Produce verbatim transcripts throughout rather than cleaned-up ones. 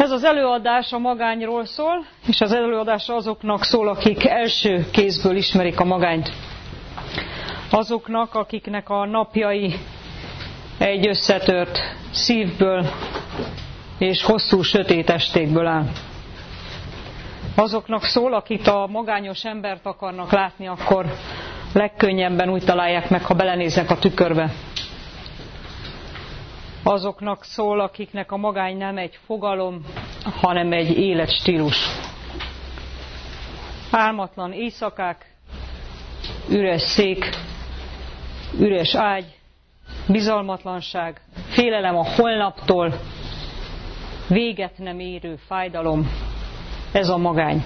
Ez az előadás a magányról szól, és az előadás azoknak szól, akik első kézből ismerik a magányt. Azoknak, akiknek a napjai egy összetört szívből és hosszú sötét estékből áll. Azoknak szól, akik a magányos embert akarnak látni, akkor legkönnyebben úgy találják meg, ha belenéznek a tükörbe. Azoknak szól, akiknek a magány nem egy fogalom, hanem egy életstílus. Álmatlan éjszakák, üres szék, üres ágy, bizalmatlanság, félelem a holnaptól, véget nem érő fájdalom. Ez a magány.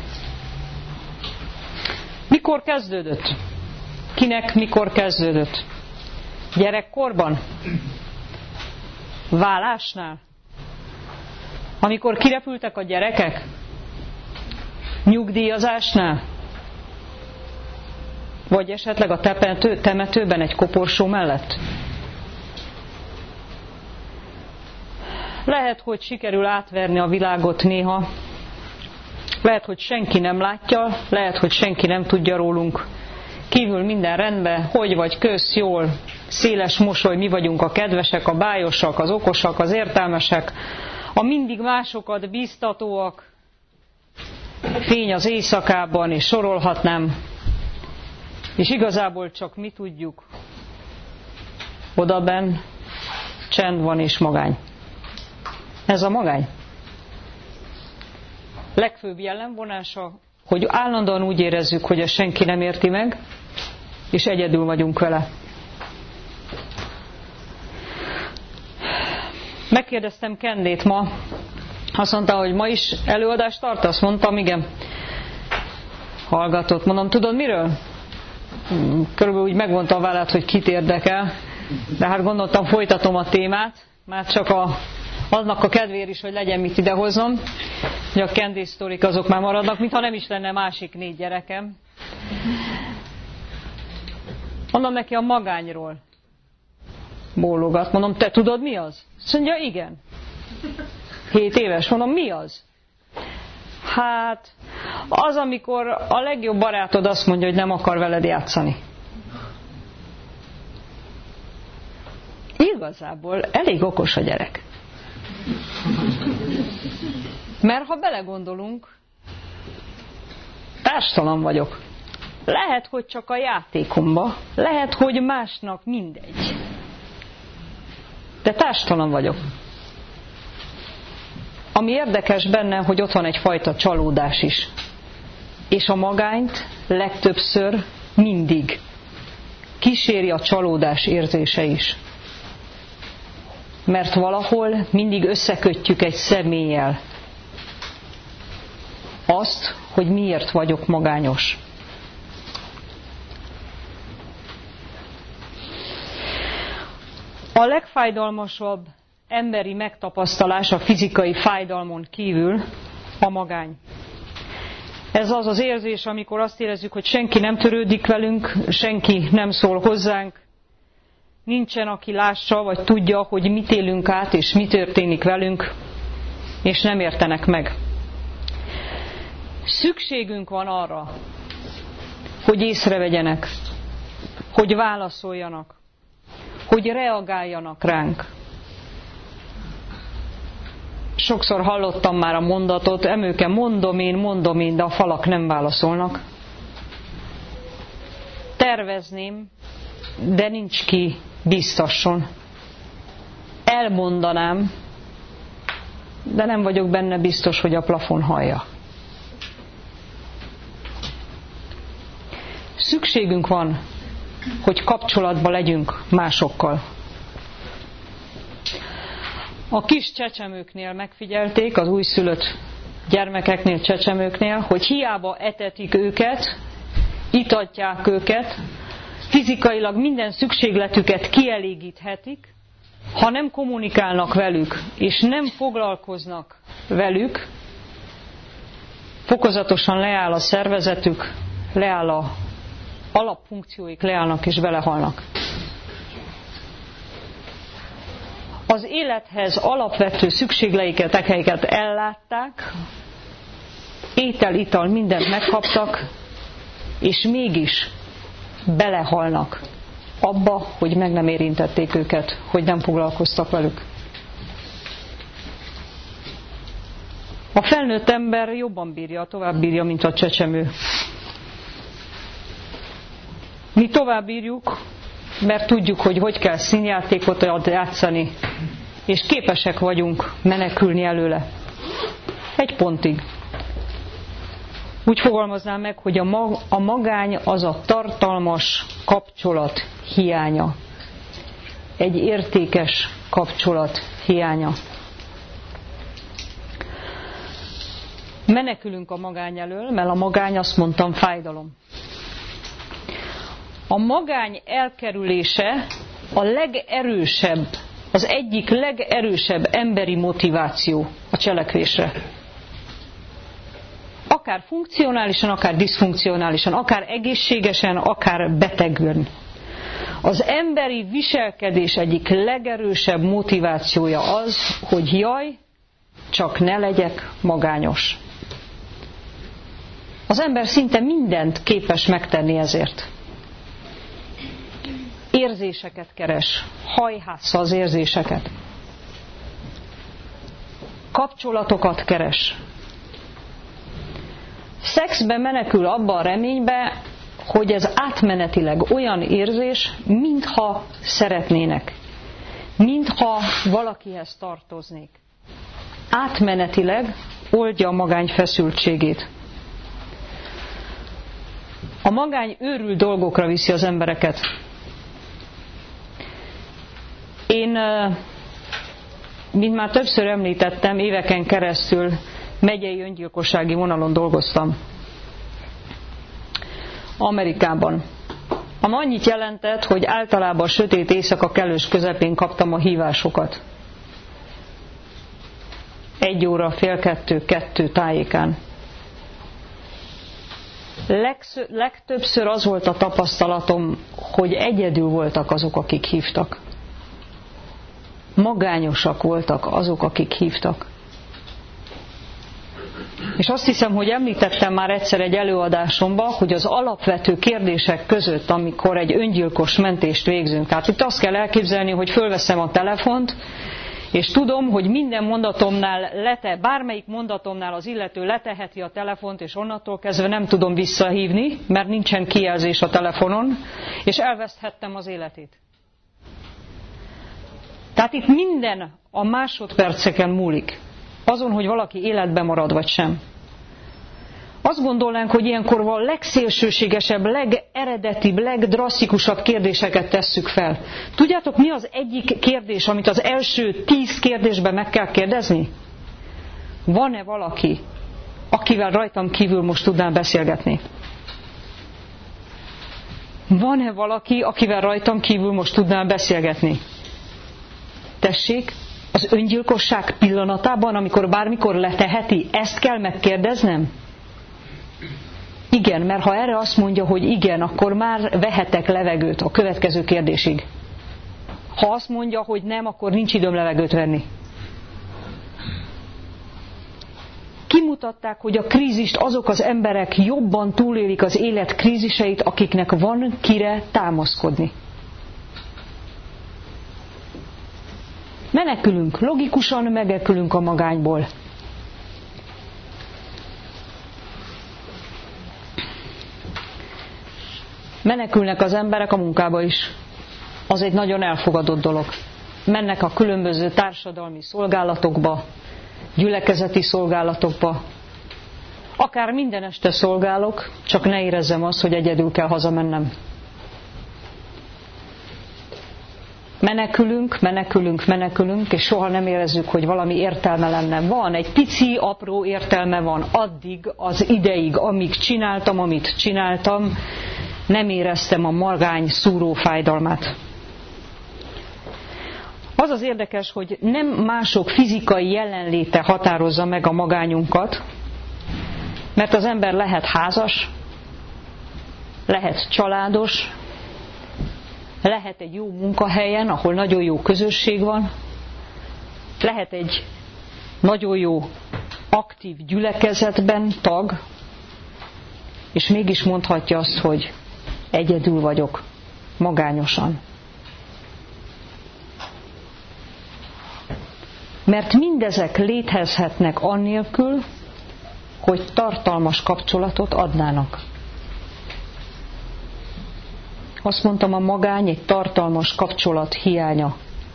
Mikor kezdődött? Kinek mikor kezdődött? Gyerekkorban? Válásnál? Amikor kirepültek a gyerekek? Nyugdíjazásnál? Vagy esetleg a temető, temetőben egy koporsó mellett? Lehet, hogy sikerül átverni a világot néha. Lehet, hogy senki nem látja, lehet, hogy senki nem tudja rólunk. Kívül minden rendben, hogy vagy kösz, jól, széles mosoly, mi vagyunk a kedvesek, a bájosak, az okosak, az értelmesek, a mindig másokat bíztatóak, fény az éjszakában, és sorolhatnám. És igazából csak mi tudjuk, odabenn csend van és magány. Ez a magány. Legfőbb jellemvonása, hogy állandóan úgy érezzük, hogy ezt senki nem érti meg, és egyedül vagyunk vele. Megkérdeztem Kendét ma, azt mondta, hogy ma is előadást tartasz? Mondtam, igen. Hallgatott. Mondom, tudod miről? Körülbelül úgy megmondta a vállát, hogy kit érdekel, de hát gondoltam, folytatom a témát, már csak a annak a kedvéért is, hogy legyen mit idehoznom, hogy a Candy sztorik azok már maradnak, mintha nem is lenne másik négy gyerekem. Mondom neki a magányról. Bólogat. Mondom, te tudod mi az? Azt mondja, igen. Hét éves. Mondom, mi az? Hát, az, amikor a legjobb barátod azt mondja, hogy nem akar veled játszani. Igazából elég okos a gyerek. Mert ha belegondolunk, társtalan vagyok. Lehet, hogy csak a játékomba, lehet, hogy másnak mindegy. De társtalan vagyok. Ami érdekes benne, hogy ott van egyfajta csalódás is. És a magányt legtöbbször mindig kíséri a csalódás érzése is. Mert valahol mindig összekötjük egy személlyel azt, hogy miért vagyok magányos. A legfájdalmasabb emberi megtapasztalás a fizikai fájdalmon kívül a magány. Ez az az érzés, amikor azt érezzük, hogy senki nem törődik velünk, senki nem szól hozzánk, nincsen, aki lássa, vagy tudja, hogy mit élünk át, és mi történik velünk, és nem értenek meg. Szükségünk van arra, hogy észrevegyenek, hogy válaszoljanak, hogy reagáljanak ránk. Sokszor hallottam már a mondatot, emőke, mondom én, mondom én, de a falak nem válaszolnak. Tervezném, de nincs ki biztasson. Elmondanám, de nem vagyok benne biztos, hogy a plafon hallja. Szükségünk van, hogy kapcsolatban legyünk másokkal. A kis csecsemőknél megfigyelték, az újszülött gyermekeknél, csecsemőknél, hogy hiába etetik őket, itatják őket, fizikailag minden szükségletüket kielégíthetik, ha nem kommunikálnak velük, és nem foglalkoznak velük, fokozatosan leáll a szervezetük, leáll a alapfunkcióik, leállnak és belehalnak. az élethez alapvető szükségleteiket ellátták, étel, ital, mindent megkaptak, és mégis belehalnak abba, hogy meg nem érintették őket, hogy nem foglalkoztak velük. A felnőtt ember jobban bírja, tovább bírja, mint a csecsemő. Mi tovább bírjuk, mert tudjuk, hogy hogy kell színjátékot játszani, és képesek vagyunk menekülni előle. Egy pontig. Úgy fogalmaznám meg, hogy a, mag, a magány az a tartalmas kapcsolat hiánya. Egy értékes kapcsolat hiánya. Menekülünk a magány elől, mert a magány, azt mondtam, fájdalom. A magány elkerülése a legerősebb, az egyik legerősebb emberi motiváció a cselekvésre. Akár funkcionálisan, akár diszfunkcionálisan, akár egészségesen, akár betegön. Az emberi viselkedés egyik legerősebb motivációja az, hogy jaj, csak ne legyek magányos. Az ember szinte mindent képes megtenni ezért. Érzéseket keres, hajhásza az érzéseket. Kapcsolatokat keres. Szexbe menekül abba a reménybe, hogy ez átmenetileg olyan érzés, mintha szeretnének. Mintha valakihez tartoznék. Átmenetileg oldja a magány feszültségét. A magány őrült dolgokra viszi az embereket. Én, mint már többször említettem, éveken keresztül megyei öngyilkossági vonalon dolgoztam. Amerikában. Ami annyit jelentett, hogy általában a sötét éjszaka kellős közepén kaptam a hívásokat. Egy óra, fél kettő, kettő tájékán. Legször, legtöbbször az volt a tapasztalatom, hogy egyedül voltak azok, akik hívtak. Magányosak voltak azok, akik hívtak. És azt hiszem, hogy említettem már egyszer egy előadásomban, hogy az alapvető kérdések között, amikor egy öngyilkos mentést végzünk, tehát itt azt kell elképzelni, hogy fölveszem a telefont, és tudom, hogy minden mondatomnál, lete, bármelyik mondatomnál az illető leteheti a telefont, és onnantól kezdve nem tudom visszahívni, mert nincsen kijelzés a telefonon, és elveszthettem az életét. Tehát itt minden a másodperceken múlik. Azon, hogy valaki életben marad, vagy sem. Azt gondolnánk, hogy ilyenkor a legszélsőségesebb, legeredetibb, legdrasztikusabb kérdéseket tesszük fel. Tudjátok, mi az egyik kérdés, amit az első tíz kérdésben meg kell kérdezni? Van-e valaki, akivel rajtam kívül most tudnál beszélgetni? Van-e valaki, akivel rajtam kívül most tudnál beszélgetni? Tessék, az öngyilkosság pillanatában, amikor bármikor leteheti, ezt kell megkérdeznem? Igen, mert ha erre azt mondja, hogy igen, akkor már vehetek levegőt a következő kérdésig. Ha azt mondja, hogy nem, akkor nincs időm levegőt venni. Kimutatták, hogy a krízist azok az emberek jobban túlélik az élet kríziseit, akiknek van kire támaszkodni. Menekülünk, logikusan menekülünk a magányból. Menekülnek az emberek a munkába is. Az egy nagyon elfogadott dolog. Mennek a különböző társadalmi szolgálatokba, gyülekezeti szolgálatokba. Akár minden este szolgálok, csak ne érezzem azt, hogy egyedül kell hazamennem. Menekülünk, menekülünk, menekülünk, és soha nem érezzük, hogy valami értelme lenne. Van, egy pici, apró értelme van. Addig, az ideig, amíg csináltam, amit csináltam, nem éreztem a magány szúró fájdalmát. Az az érdekes, hogy nem mások fizikai jelenléte határozza meg a magányunkat, mert az ember lehet házas, lehet családos, lehet egy jó munkahelyen, ahol nagyon jó közösség van, lehet egy nagyon jó aktív gyülekezetben tag, és mégis mondhatja azt, hogy egyedül vagyok, magányosan. Mert mindezek létezhetnek annélkül, hogy tartalmas kapcsolatot adnának. Azt mondtam, a magány egy tartalmas kapcsolat hiánya.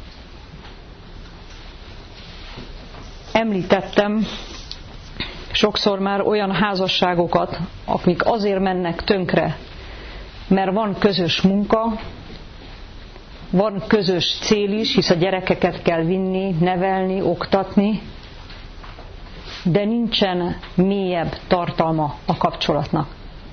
Említettem sokszor már olyan házasságokat, akik azért mennek tönkre, mert van közös munka, van közös cél is, hisz a gyerekeket kell vinni, nevelni, oktatni, de nincsen mélyebb tartalma a kapcsolatnak.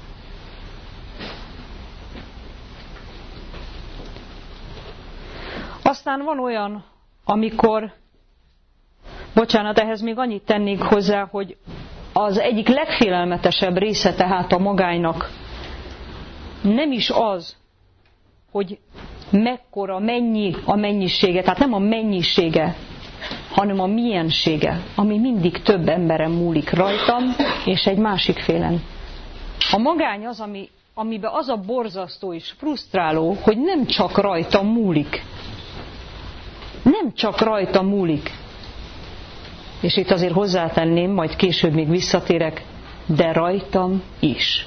Aztán van olyan, amikor, bocsánat, ehhez még annyit tennék hozzá, hogy az egyik legfélelmetesebb része tehát a magánynak nem is az, hogy mekkora, mennyi a mennyisége, tehát nem a mennyisége, hanem a miensége, ami mindig több emberen múlik, rajtam és egy másik félen. A magány az, ami, amiben az a borzasztó és frusztráló, hogy nem csak rajtam múlik. Nem csak rajtam múlik. És itt azért hozzátenném, majd később még visszatérek, de rajtam is.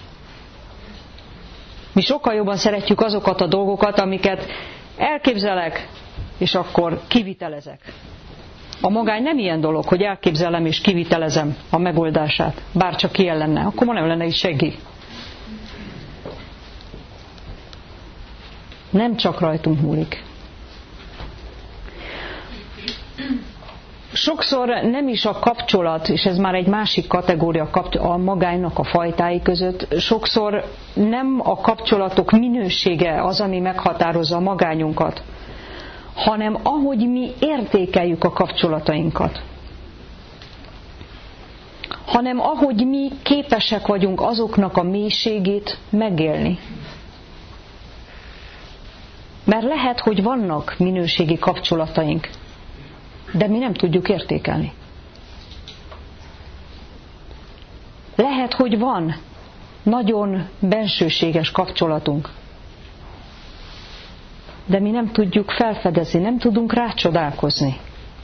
Mi sokkal jobban szeretjük azokat a dolgokat, amiket elképzelek, és akkor kivitelezek. A magány nem ilyen dolog, hogy elképzelem és kivitelezem a megoldását, bárcsak ilyen lenne, akkor ma nem lenne is segí. Nem csak rajtunk múlik. Sokszor nem is a kapcsolat, és ez már egy másik kategória a magánynak a fajtái között, sokszor nem a kapcsolatok minősége az, ami meghatározza a magányunkat, hanem ahogy mi értékeljük a kapcsolatainkat. Hanem ahogy mi képesek vagyunk azoknak a mélységét megélni. Mert lehet, hogy vannak minőségi kapcsolataink, de mi nem tudjuk értékelni. Lehet, hogy van nagyon bensőséges kapcsolatunk, de mi nem tudjuk felfedezni, nem tudunk rácsodálkozni.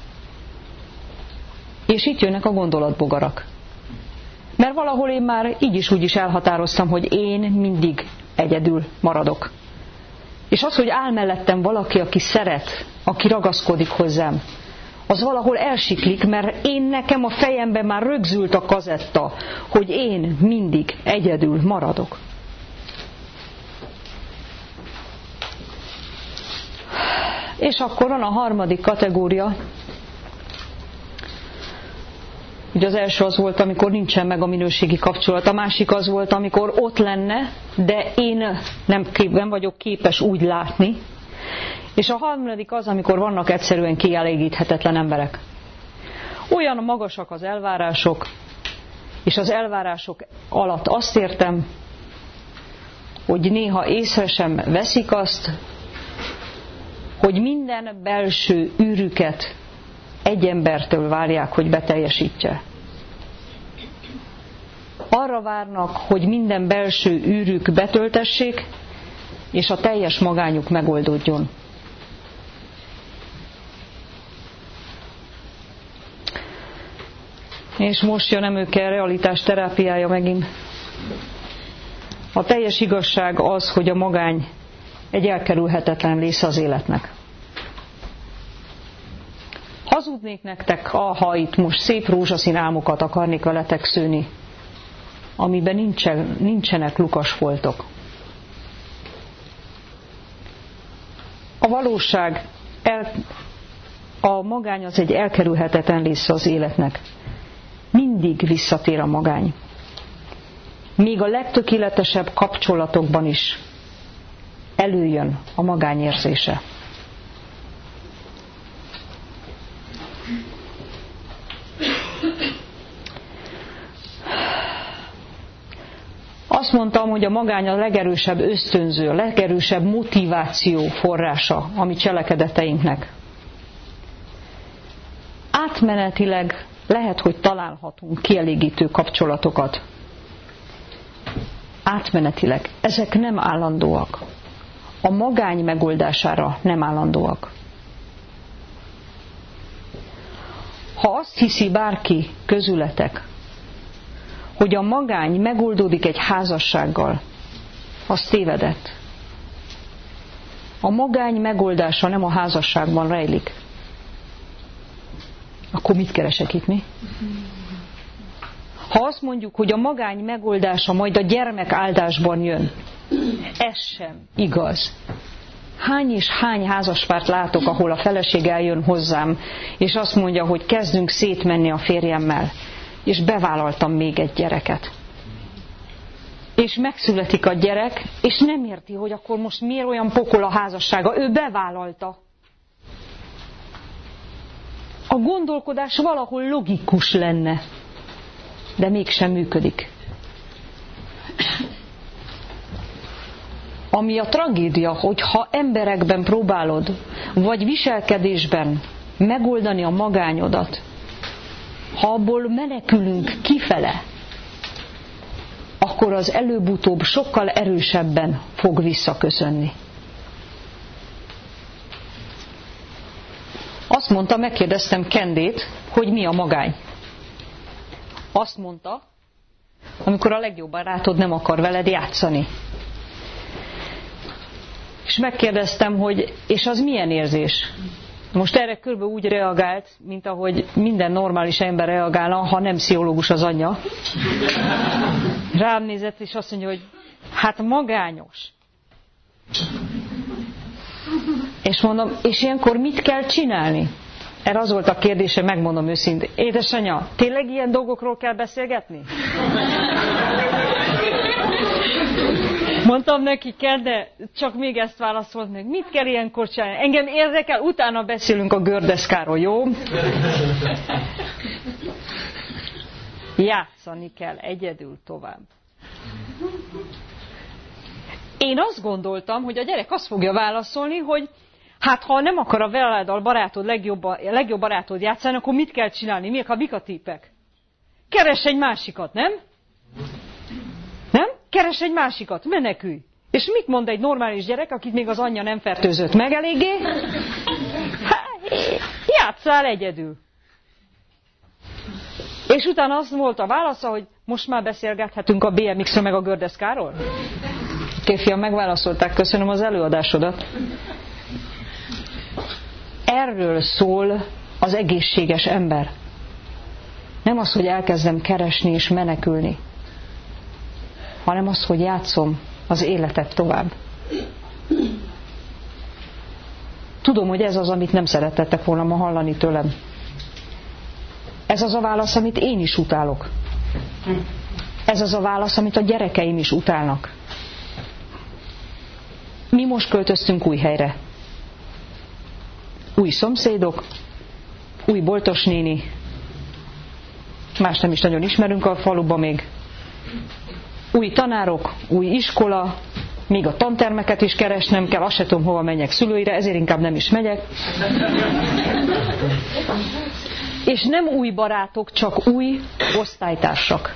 És itt jönnek a gondolatbogarak. Mert valahol én már így is úgy is elhatároztam, hogy én mindig egyedül maradok. És az, hogy áll mellettem valaki, aki szeret, aki ragaszkodik hozzám, az valahol elsiklik, mert én nekem a fejemben már rögzült a kazetta, hogy én mindig egyedül maradok. És akkor van a harmadik kategória. Ugye az első az volt, amikor nincsen meg a minőségi kapcsolat, a másik az volt, amikor ott lenne, de én nem, nem vagyok képes úgy látni. És a harmadik az, amikor vannak egyszerűen kielégíthetetlen emberek. Olyan magasak az elvárások, és az elvárások alatt azt értem, hogy néha észre sem veszik azt, hogy minden belső űrüket egy embertől várják, hogy beteljesítse. Arra várnak, hogy minden belső űrük betöltessék, és a teljes magányuk megoldódjon. És most jön emőke realitás terápiája megint. A teljes igazság az, hogy a magány egy elkerülhetetlen része az életnek. Hazudnék nektek, ha itt most szép rózsaszín álmokat akarnék veletek szőni, amiben nincsen, nincsenek lukasfoltok. A valóság, el, a magány az egy elkerülhetetlen része az életnek. Mindig visszatér a magány. Még a legtökéletesebb kapcsolatokban is előjön a magányérzése. Azt mondtam, hogy a magány a legerősebb ösztönző, a legerősebb motiváció forrása a mi cselekedeteinknek. átmenetileg lehet, hogy találhatunk kielégítő kapcsolatokat. Átmenetileg. Ezek nem állandóak. A magány megoldására nem állandóak. Ha azt hiszi bárki közületek, hogy a magány megoldódik egy házassággal, az tévedett. A magány megoldása nem a házasságban rejlik. Akkor mit keresek itt mi? Ha azt mondjuk, hogy a magány megoldása majd a gyermek áldásban jön, ez sem igaz. Hány és hány házaspárt látok, ahol a feleség eljön hozzám, és azt mondja, hogy kezdünk szétmenni a férjemmel, és bevállaltam még egy gyereket. És megszületik a gyerek, és nem érti, hogy akkor most miért olyan pokol a házassága. Ő bevállalta. A gondolkodás valahol logikus lenne, de mégsem működik. Ami a tragédia, hogy ha emberekben próbálod, vagy viselkedésben megoldani a magányodat, ha abból menekülünk kifele, akkor az előbb-utóbb sokkal erősebben fog visszaköszönni. Azt mondta, megkérdeztem Kendét, hogy mi a magány. Azt mondta, amikor a legjobb barátod nem akar veled játszani. És megkérdeztem, hogy és az milyen érzés? Most erre körülbelül úgy reagált, mint ahogy minden normális ember reagálna, ha nem pszichológus az anyja. Rám nézett, és azt mondja, hogy hát magányos. És mondom, és ilyenkor mit kell csinálni? Erre az volt a kérdése, megmondom őszintén. Édesanyja, tényleg ilyen dolgokról kell beszélgetni? Mondtam neki, kell, de csak még ezt válaszolt meg. Mit kell ilyenkor csinálni? Engem érdekel, utána beszélünk a gördeszkáról, jó? Játszani kell egyedül tovább. Én azt gondoltam, hogy a gyerek azt fogja válaszolni, hogy hát ha nem akar a veleddel barátod, legjobb, legjobb barátod játszani, akkor mit kell csinálni? Miek a mik a tippek? Keress egy másikat, nem? Nem? Keress egy másikat, menekülj. És mit mond egy normális gyerek, akit még az anyja nem fertőzött meg eléggé? Hát, játsszál egyedül. És utána az volt a válasza, hogy most már beszélgethetünk a bé em iksz-ről meg a gördeszkáról? Oké, fiam, megválaszolták, köszönöm az előadásodat. Erről szól az egészséges ember. Nem az, hogy elkezdem keresni és menekülni, hanem az, hogy játszom az életet tovább. Tudom, hogy ez az, amit nem szerettettek volna ma hallani tőlem. Ez az a válasz, amit én is utálok. Ez az a válasz, amit a gyerekeim is utálnak. Mi most költöztünk új helyre. Új szomszédok, új boltos néni, más nem is nagyon ismerünk a faluban még. Új tanárok, új iskola, még a tantermeket is keresnem kell, azt se tudom, hova menjek szülőire, ezért inkább nem is megyek. És nem új barátok, csak új osztálytársak.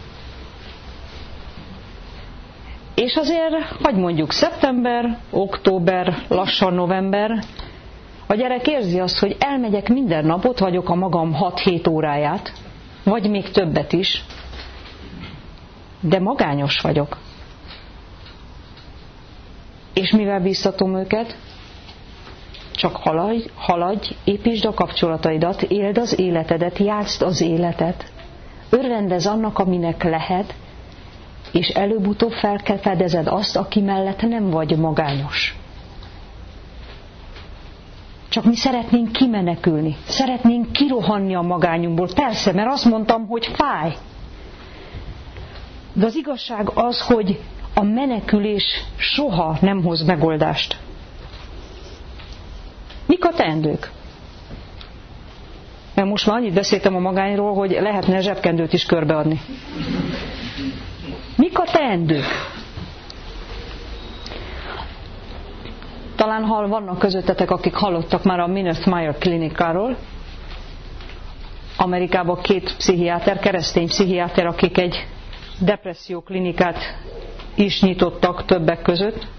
És azért, hogy mondjuk szeptember, október, lassan november, a gyerek érzi azt, hogy elmegyek minden nap, ott vagyok a magam hat-hét óráját, vagy még többet is, de magányos vagyok. És mivel biztatom őket? Csak haladj, haladj, építsd a kapcsolataidat, éld az életedet, játszd az életet, örvendezz annak, aminek lehet, és előbb-utóbb fel kell fedezed azt, aki mellett nem vagy magányos. Csak mi szeretnénk kimenekülni, szeretnénk kirohanni a magányunkból. Persze, mert azt mondtam, hogy fáj. De az igazság az, hogy a menekülés soha nem hoz megoldást. Mik a teendők? Mert most már annyit beszéltem a magányról, hogy lehetne zsebkendőt is körbeadni. Mik a teendők? Talán hall vannak közöttetek, akik hallottak már a Mineth Meyer klinikáról. Amerikában két pszichiáter, keresztény pszichiáter, akik egy depresszióklinikát is nyitottak többek között.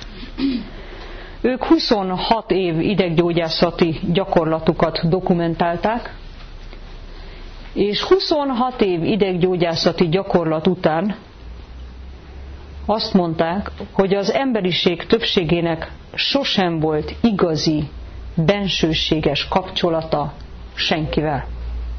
Ők huszonhat év ideggyógyászati gyakorlatukat dokumentálták, és huszonhat év ideggyógyászati gyakorlat után azt mondták, hogy az emberiség többségének sosem volt igazi, bensőséges kapcsolata senkivel.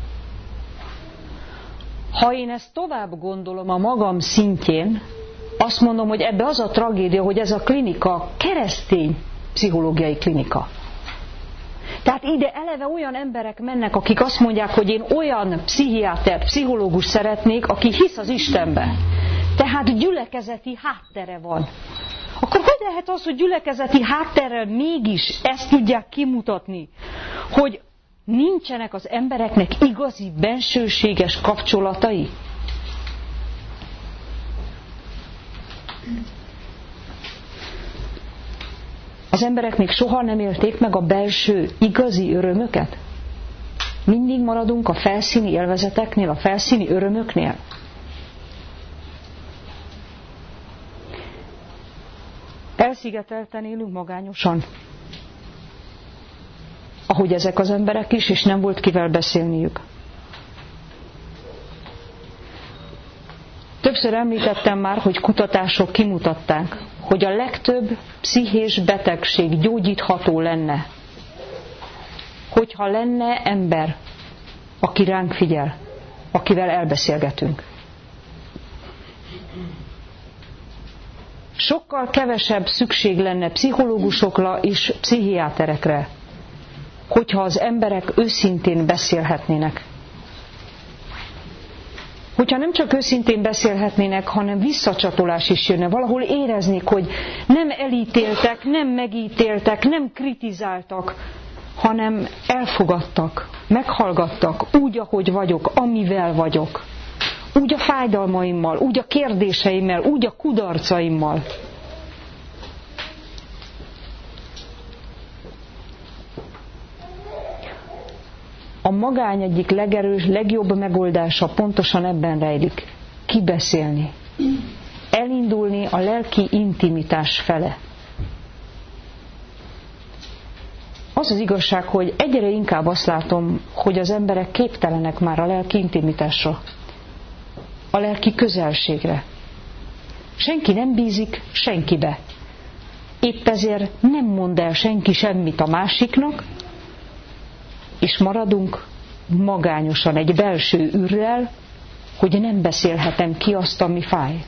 Ha én ezt tovább gondolom a magam szintjén, azt mondom, hogy ebbe az a tragédia, hogy ez a klinika keresztény pszichológiai klinika. Tehát ide eleve olyan emberek mennek, akik azt mondják, hogy én olyan pszichiátert, pszichológus szeretnék, aki hisz az Istenbe. Tehát gyülekezeti háttere van. Akkor hogy lehet az, hogy gyülekezeti hátterrel mégis ezt tudják kimutatni, hogy nincsenek az embereknek igazi, bensőséges kapcsolatai? Az emberek még soha nem élték meg a belső, igazi örömöket? Mindig maradunk a felszíni élvezeteknél, a felszíni örömöknél? Elszigetelten élünk magányosan, ahogy ezek az emberek is, és nem volt kivel beszélniük. Többször említettem már, hogy kutatások kimutatták, hogy a legtöbb pszichés betegség gyógyítható lenne, hogyha lenne ember, aki ránk figyel, akivel elbeszélgetünk. Sokkal kevesebb szükség lenne pszichológusokra és pszichiáterekre, hogyha az emberek őszintén beszélhetnének. Hogyha nem csak őszintén beszélhetnének, hanem visszacsatolás is jönne. Valahol éreznék, hogy nem elítéltek, nem megítéltek, nem kritizáltak, hanem elfogadtak, meghallgattak úgy, ahogy vagyok, amivel vagyok. Úgy a fájdalmaimmal, úgy a kérdéseimmel, úgy a kudarcaimmal. A magány egyik legerős, legjobb megoldása pontosan ebben rejlik. Kibeszélni. Elindulni a lelki intimitás fele. Az az igazság, hogy egyre inkább azt látom, hogy az emberek képtelenek már a lelki intimitásra. A lelki közelségre. Senki nem bízik senkibe. Épp ezért nem mond el senki semmit a másiknak, és maradunk magányosan egy belső űrrel, hogy nem beszélhetem ki azt, ami fáj.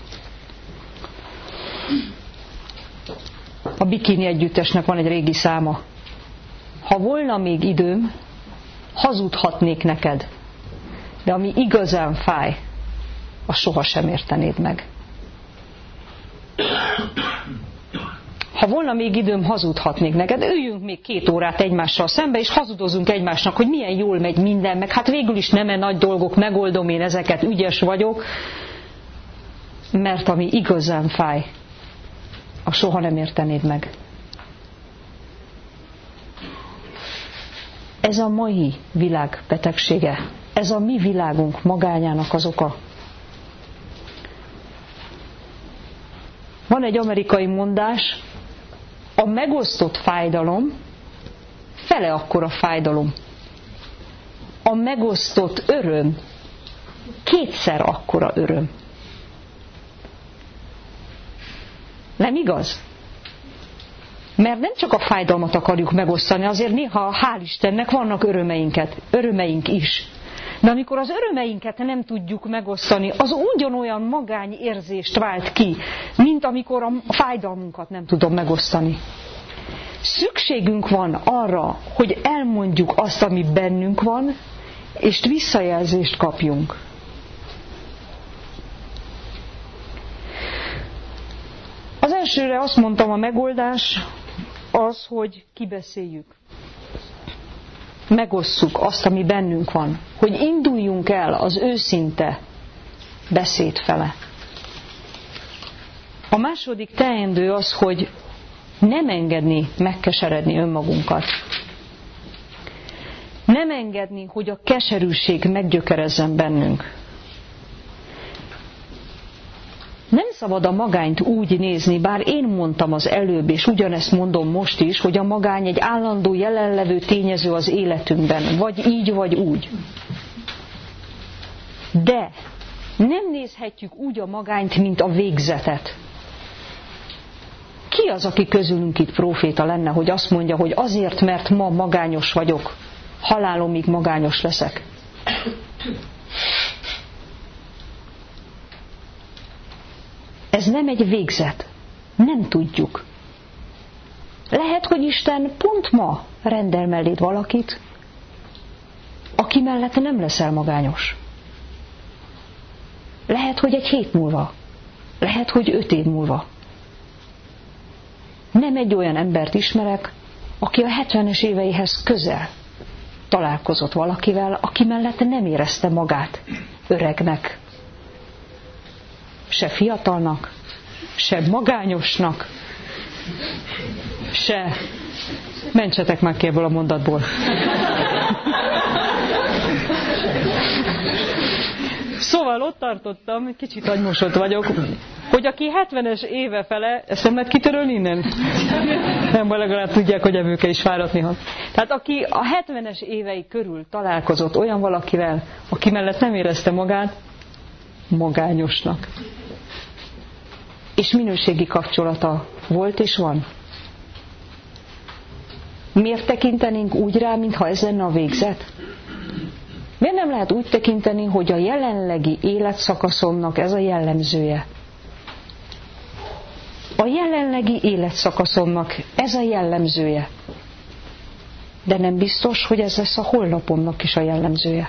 A Bikini együttesnek van egy régi száma. Ha volna még időm, hazudhatnék neked, de ami igazán fáj, azt sohasem értenéd meg. Ha volna még időm, hazudhatnék neked, üljünk még két órát egymással szembe, és hazudozunk egymásnak, hogy milyen jól megy minden, meg hát végül is nem-e nagy dolgok, megoldom én ezeket, ügyes vagyok, mert ami igazán fáj, azt soha nem értenéd meg. Ez a mai világ betegsége, ez a mi világunk magányának az oka. Van egy amerikai mondás, a megosztott fájdalom fele akkora fájdalom. A megosztott öröm kétszer akkora öröm. Nem igaz? Mert nem csak a fájdalmat akarjuk megosztani, azért néha, hál' Istennek, vannak örömeinket, örömeink is. De amikor az örömeinket nem tudjuk megosztani, az ugyanolyan magány érzést vált ki, mint amikor a fájdalmunkat nem tudom megosztani. Szükségünk van arra, hogy elmondjuk azt, ami bennünk van, és visszajelzést kapjunk. Az elsőre azt mondtam, a megoldás az, hogy kibeszéljük. Megosszuk azt, ami bennünk van. Hogy induljunk el az őszinte beszéd fele. A második teendő az, hogy nem engedni megkeseredni önmagunkat. Nem engedni, hogy a keserűség meggyökerezzen bennünk. Nem szabad a magányt úgy nézni, bár én mondtam az előbb, és ugyanezt mondom most is, hogy a magány egy állandó jelenlevő tényező az életünkben, vagy így, vagy úgy. De nem nézhetjük úgy a magányt, mint a végzetet. Ki az, aki közülünk itt próféta lenne, hogy azt mondja, hogy azért, mert ma magányos vagyok, halálomig magányos leszek? Ez nem egy végzet. Nem tudjuk. Lehet, hogy Isten pont ma rendel melléd valakit, aki mellett nem leszel magányos. Lehet, hogy egy hét múlva. Lehet, hogy öt év múlva. Nem egy olyan embert ismerek, aki a hetvenes éveihez közel találkozott valakivel, aki mellett nem érezte magát öregnek. Se fiatalnak, se magányosnak, se... Mentsetek már ki ebből a mondatból. Szóval ott tartottam, egy kicsit agymosott vagyok, hogy aki hetvenes éve fele, ezt nem lehet kitörölni innen? Nem, legalább tudják, hogy evőke is fáradt néha. Tehát aki a hetvenes évei körül találkozott olyan valakivel, aki mellett nem érezte magát magányosnak. És minőségi kapcsolata volt és van. Miért tekintenénk úgy rá, mintha ez lenne a végzet? Miért nem lehet úgy tekinteni, hogy a jelenlegi életszakaszomnak ez a jellemzője? A jelenlegi életszakaszomnak ez a jellemzője. De nem biztos, hogy ez lesz a holnapomnak is a jellemzője.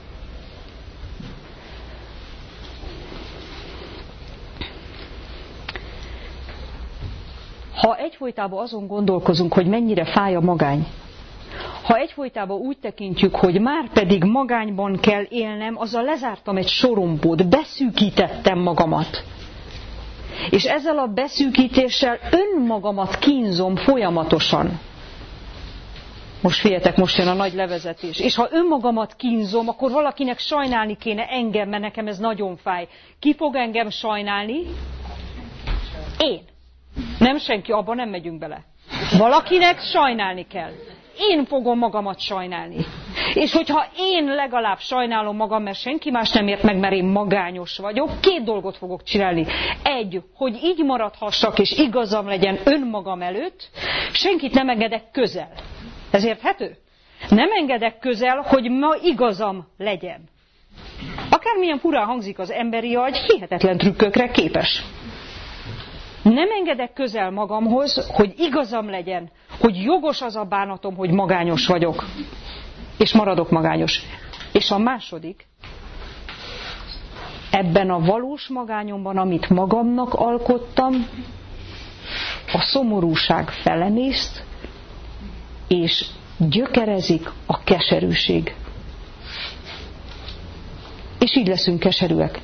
Ha egyfolytában azon gondolkozunk, hogy mennyire fáj a magány, ha egyfolytában úgy tekintjük, hogy már pedig magányban kell élnem, azzal lezártam egy sorompót, beszűkítettem magamat. És ezzel a beszűkítéssel önmagamat kínzom folyamatosan. Most figyeljetek, most jön a nagy levezetés. És ha önmagamat kínzom, akkor valakinek sajnálni kéne engem, mert nekem ez nagyon fáj. Ki fog engem sajnálni? Én. Nem senki, abban nem megyünk bele. Valakinek sajnálni kell. Én fogom magamat sajnálni. És hogyha én legalább sajnálom magam, mert senki más nem ért meg, mert én magányos vagyok, két dolgot fogok csinálni. Egy, hogy így maradhassak, és igazam legyen önmagam előtt, senkit nem engedek közel. Ez érthető? Nem engedek közel, hogy ma igazam legyen. Akármilyen furán hangzik, az emberi agy hihetetlen trükkökre képes. Nem engedek közel magamhoz, hogy igazam legyen, hogy jogos az a bánatom, hogy magányos vagyok. És maradok magányos. És a második, ebben a valós magányomban, amit magamnak alkottam, a szomorúság felemészt, és gyökerezik a keserűség. És így leszünk keserűek.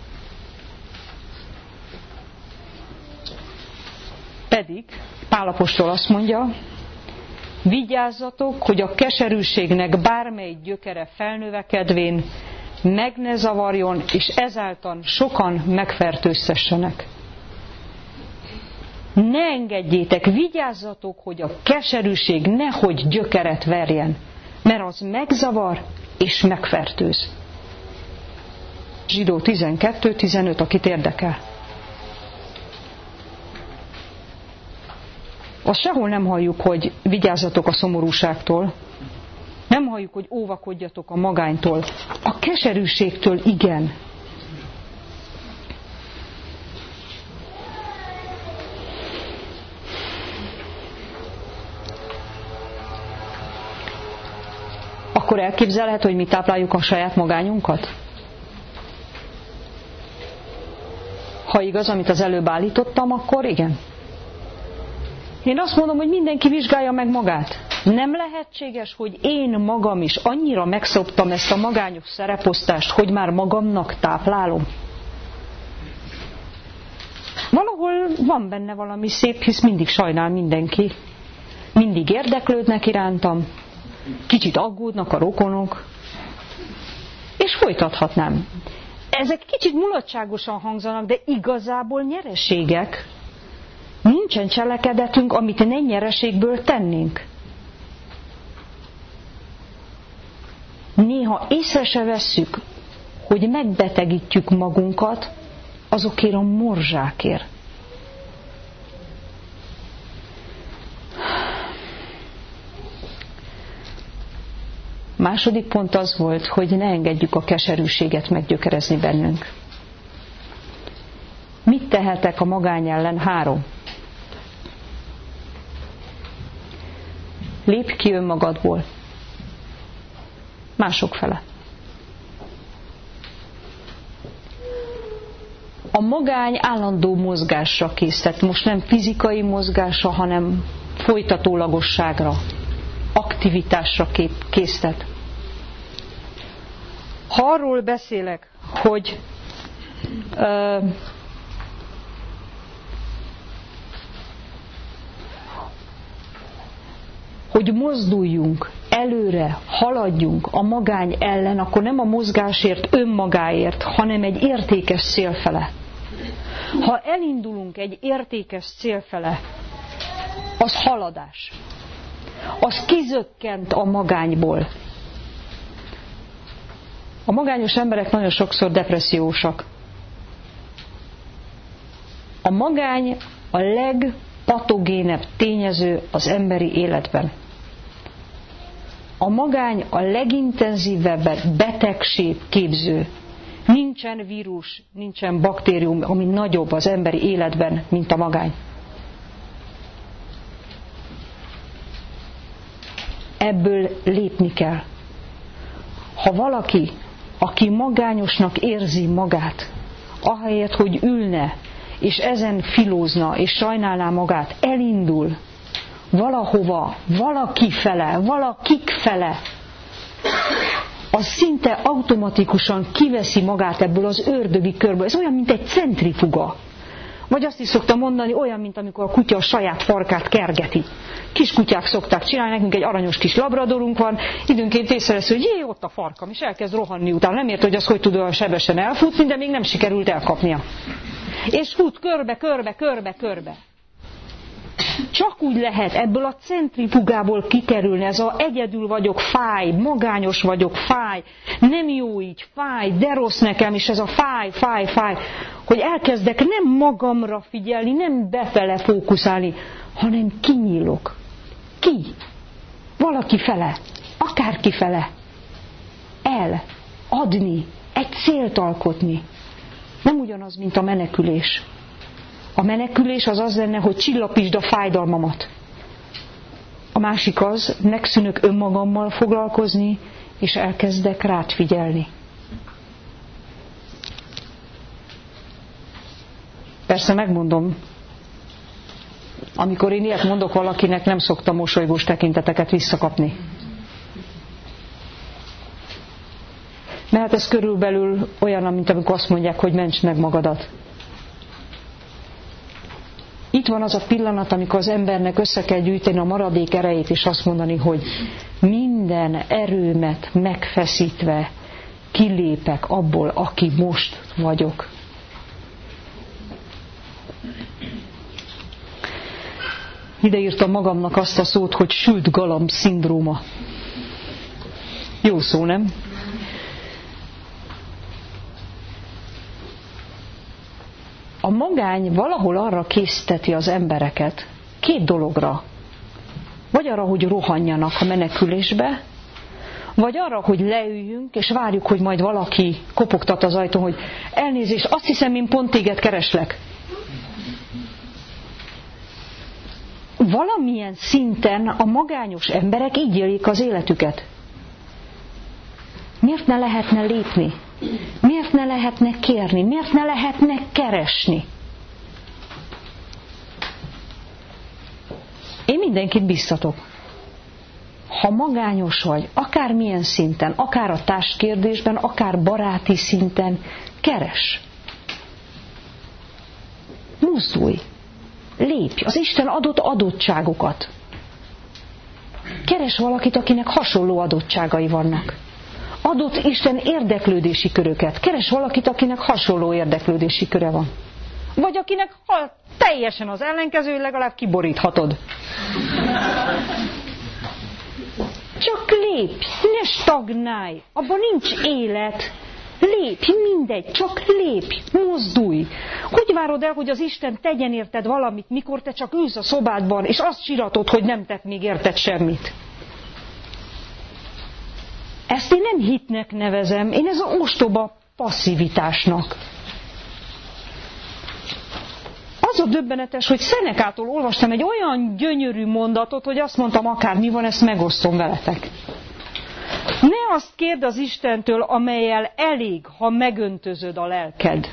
Pedig Pál apostol azt mondja, vigyázzatok, hogy a keserűségnek bármely gyökere felnövekedvén meg ne zavarjon, és ezáltal sokan megfertőzhessenek. Ne engedjétek, vigyázzatok, hogy a keserűség nehogy gyökeret verjen, mert az megzavar és megfertőz. Zsidó tizenkettő tizenöt, akit érdekel. Azt sehol nem halljuk, hogy vigyázzatok a szomorúságtól. Nem halljuk, hogy óvakodjatok a magánytól. A keserűségtől igen. Akkor elképzelhető, hogy mi tápláljuk a saját magányunkat? Ha igaz, amit az előbb állítottam, akkor igen. Én azt mondom, hogy mindenki vizsgálja meg magát. Nem lehetséges, hogy én magam is annyira megszoktam ezt a magányos szereposztást, hogy már magamnak táplálom. Valahol van benne valami szép, hisz mindig sajnál mindenki. Mindig érdeklődnek irántam. kicsit aggódnak a rokonok, és folytathatnám. Ezek kicsit mulatságosan hangzanak, de igazából nyereségek. Nincsen cselekedetünk, amit ne nyereségből tennénk. Néha észre se vesszük, hogy megbetegítjük magunkat azokért a morzsákért. Második pont az volt, hogy ne engedjük a keserűséget meggyökerezni bennünk. Mit tehetek a magány ellen? Három. Lépj ki önmagadból. Mások fele. A magány állandó mozgásra késztet. Most nem fizikai mozgásra, hanem folytatólagosságra, aktivitásra késztet. Ha arról beszélek, hogy uh, hogy mozduljunk előre, haladjunk a magány ellen, akkor nem a mozgásért, önmagáért, hanem egy értékes cél fele. Ha elindulunk egy értékes cél fele, az haladás. Az kizökkent a magányból. A magányos emberek nagyon sokszor depressziósak. A magány a legpatogénebb tényező az emberi életben. A magány a legintenzívebb betegségképző. Nincsen vírus, nincsen baktérium, ami nagyobb az emberi életben, mint a magány. Ebből lépni kell. Ha valaki, aki magányosnak érzi magát, ahelyett, hogy ülne, és ezen filózna, és sajnálná magát, elindul valahova, valaki fele, valakik fele, az szinte automatikusan kiveszi magát ebből az ördögi körből. Ez olyan, mint egy centrifuga. Vagy azt is szoktam mondani, olyan, mint amikor a kutya a saját farkát kergeti. Kiskutyák szokták csinálni, nekünk egy aranyos kis labradorunk van, időnként észrevesz, hogy jé, ott a farkam, és elkezd rohanni utána. Nem ért, hogy az hogy tud olyan sebesen elfutni, de még nem sikerült elkapnia. És fut körbe, körbe, körbe, körbe. Csak úgy lehet ebből a centrifugából kikerülni, ez a egyedül vagyok, fáj, magányos vagyok, fáj, nem jó így, fáj, de rossz nekem, és ez a fáj, fáj, fáj, hogy elkezdek nem magamra figyelni, nem befele fókuszálni, hanem kinyílok. Ki? Valaki fele, akárki fele. El, adni, egy célt alkotni. Nem ugyanaz, mint a menekülés. A menekülés az az lenne, hogy csillapítsd a fájdalmamat. A másik az, megszűnök önmagammal foglalkozni, és elkezdek rád figyelni. Persze megmondom, amikor én ilyet mondok valakinek, nem szoktam mosolygós tekinteteket visszakapni. Mert ez körülbelül olyan, mint amikor azt mondják, hogy mentsd meg magadat. Itt van az a pillanat, amikor az embernek össze kell gyűjteni a maradék erejét, és azt mondani, hogy minden erőmet megfeszítve kilépek abból, aki most vagyok. Ideírtam magamnak azt a szót, hogy sült galamb szindróma. Jó szó, nem? A magány valahol arra készteti az embereket, két dologra. Vagy arra, hogy rohanjanak a menekülésbe, vagy arra, hogy leüljünk, és várjuk, hogy majd valaki kopogtat az ajtón, hogy elnézést, azt hiszem, én pont téged kereslek. Valamilyen szinten a magányos emberek így élik az életüket. Miért ne lehetne lépni? Miért ne lehetne kérni? Miért ne lehetne keresni? Én mindenkit biztatok. Ha magányos vagy, akármilyen szinten, akár a társkérdésben, akár baráti szinten, keres. Mozdulj. Lépj az Isten adott adottságokat. Keres valakit, akinek hasonló adottságai vannak. Adott Isten érdeklődési köröket. Keres valakit, akinek hasonló érdeklődési köre van. Vagy akinek ha teljesen az ellenkező, legalább kiboríthatod. Csak lépj, ne stagnálj, abban nincs élet. Lépj, mindegy, csak lépj, mozdulj. Hogy várod el, hogy az Isten tegyen érted valamit, mikor te csak ülsz a szobádban, és azt csiratod, hogy nem tett még érted semmit? Ezt én nem hitnek nevezem, én ez a ostoba passzivitásnak. Az a döbbenetes, hogy Szenekától olvastam egy olyan gyönyörű mondatot, hogy azt mondtam, akármi van, ezt megosztom veletek. Ne azt kérd az Istentől, amellyel elég, ha megöntözöd a lelked,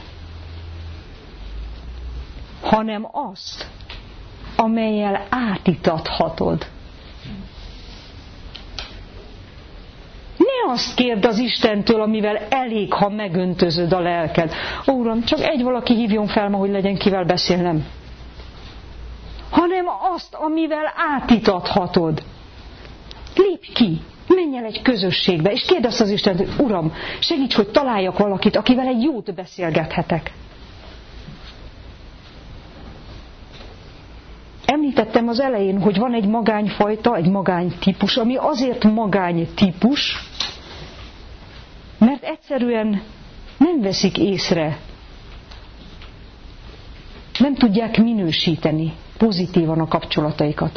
hanem azt, amellyel átítathatod. Ne azt kérd az Istentől, amivel elég, ha megöntözöd a lelked. Ó, Uram, csak egy valaki hívjon fel ma, hogy legyen kivel beszélnem. Hanem azt, amivel átítathatod. Lépj ki, menj el egy közösségbe, és kérd azt az Istentől, Uram, segíts, hogy találjak valakit, akivel egy jót beszélgethetek. Említettem az elején, hogy van egy magányfajta, egy magánytípus, ami azért magánytípus, mert egyszerűen nem veszik észre, nem tudják minősíteni pozitívan a kapcsolataikat.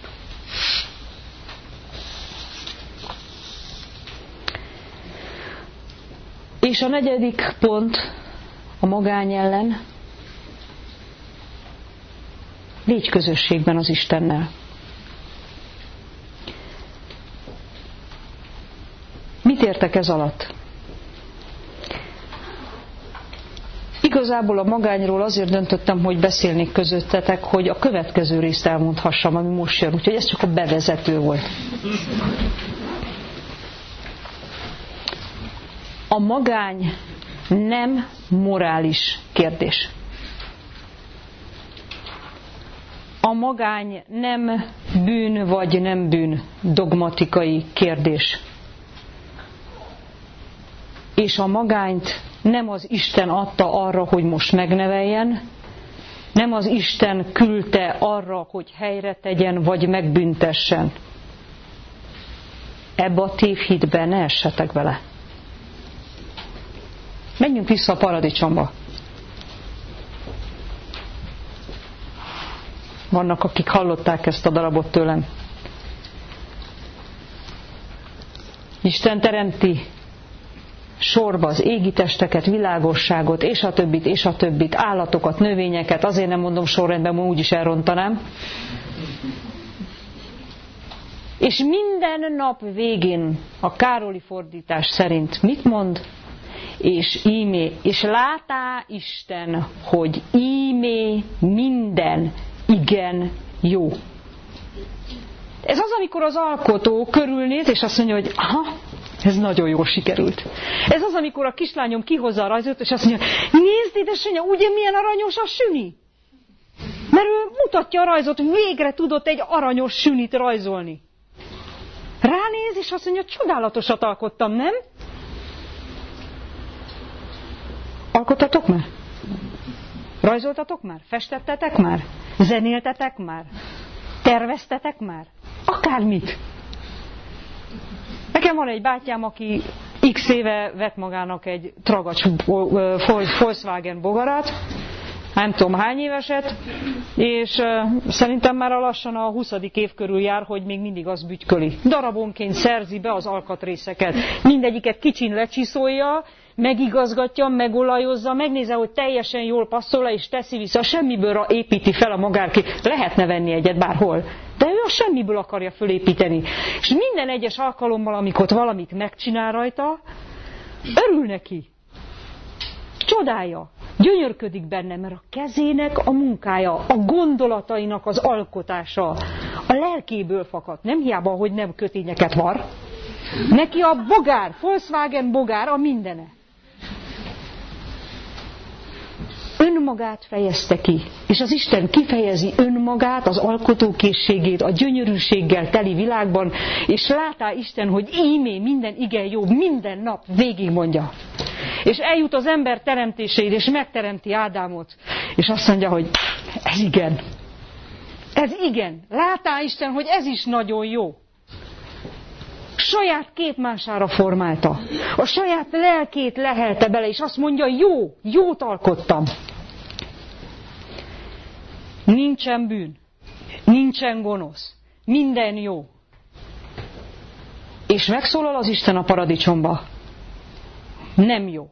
És a negyedik pont a magány ellen, légy közösségben az Istennel. Mit értek ez alatt? Igazából a magányról azért döntöttem, hogy beszélnék közöttetek, hogy a következő részt elmondhassam, ami most jön, úgyhogy ez csak a bevezető volt. A magány nem morális kérdés. A magány nem bűn vagy nem bűn dogmatikai kérdés. És a magányt nem az Isten adta arra, hogy most megneveljen, nem az Isten küldte arra, hogy helyre tegyen vagy megbüntessen. Ebbe a tévhitbe ne essetek bele. Menjünk vissza a paradicsomba. Vannak, akik hallották ezt a darabot tőlem. Isten teremti sorba az égi testeket, világosságot, és a többit, és a többit, állatokat, növényeket, azért nem mondom sorrendben, mert úgyis elrontanám. És minden nap végén a Károli fordítás szerint mit mond? És ímé, és látá Isten, hogy ímé minden igen jó. Ez az, amikor az alkotó körülnéz, és azt mondja, hogy aha, ez nagyon jól sikerült. Ez az, amikor a kislányom kihozza a rajzot, és azt mondja, nézd édesanyja, ugye milyen aranyos a süni? Mert ő mutatja a rajzot, végre tudott egy aranyos sünit rajzolni. Ránéz, és azt mondja, csodálatosat alkottam, nem? Alkottatok már? Rajzoltatok már? Festettetek már? Zenéltetek már? Terveztetek már? Akármit. Nekem van egy bátyám, aki x éve vett magának egy tragacs Volkswagen bogarat, nem tudom hány éveset, és szerintem már lassan a huszadik év körül jár, hogy még mindig az bütyköli. Darabonként szerzi be az alkatrészeket. Mindegyiket kicsin lecsiszolja, megigazgatja, megolajozza, megnézi, hogy teljesen jól passzol, és teszi vissza, semmiből építi fel a magárkét. Lehetne venni egyet bárhol, de ő a semmiből akarja fölépíteni. És minden egyes alkalommal, amikor valamit megcsinál rajta, örül neki. Csodálja. Gyönyörködik benne, mert a kezének a munkája, a gondolatainak az alkotása a lelkéből fakad. Nem hiába, hogy nem kötényeket var. Neki a bogár, Volkswagen bogár a mindene. Ön önmagát fejezte ki. És az Isten kifejezi önmagát, az alkotókészségét a gyönyörűséggel teli világban, és látá Isten, hogy ímé minden igen jó, minden nap végigmondja. És eljut az ember teremtéséig, és megteremti Ádámot, és azt mondja, hogy ez igen. Ez igen. Látá Isten, hogy ez is nagyon jó. Saját képmására formálta. A saját lelkét lehelte bele, és azt mondja, jó, jót alkottam. Nincsen bűn, nincsen gonosz, minden jó. És megszólal az Isten a paradicsomba. Nem jó.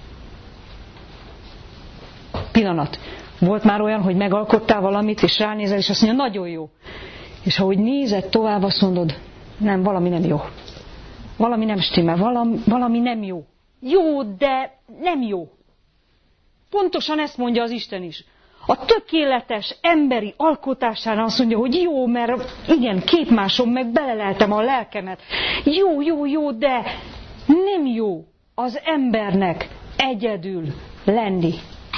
Pillanat. Volt már olyan, hogy megalkottál valamit, és ránézel, és azt mondja, nagyon jó. És ahogy nézed tovább, azt mondod, nem, valami nem jó. Valami nem stimmel, valami, valami nem jó. Jó, de nem jó. Pontosan ezt mondja az Isten is. A tökéletes emberi alkotásánál azt mondja, hogy jó, mert igen, képmásom, meg beleleltem a lelkemet. Jó, jó, jó, de nem jó az embernek egyedül lenni.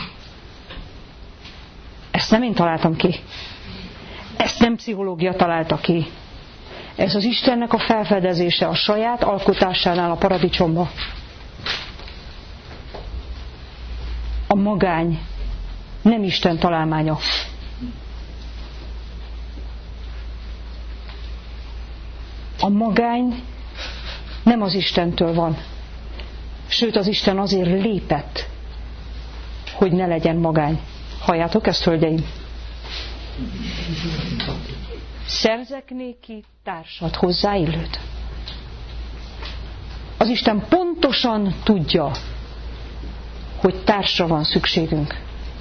Ezt nem én találtam ki. Ezt nem pszichológia találta ki. Ez az Istennek a felfedezése a saját alkotásánál a paradicsomba. A magány nem Isten találmánya. A magány nem az Istentől van. Sőt, az Isten azért lépett, hogy ne legyen magány. Halljátok ezt, hölgyeim? Szerzek néki társat, hozzáillőt. Az Isten pontosan tudja, hogy társra van szükségünk.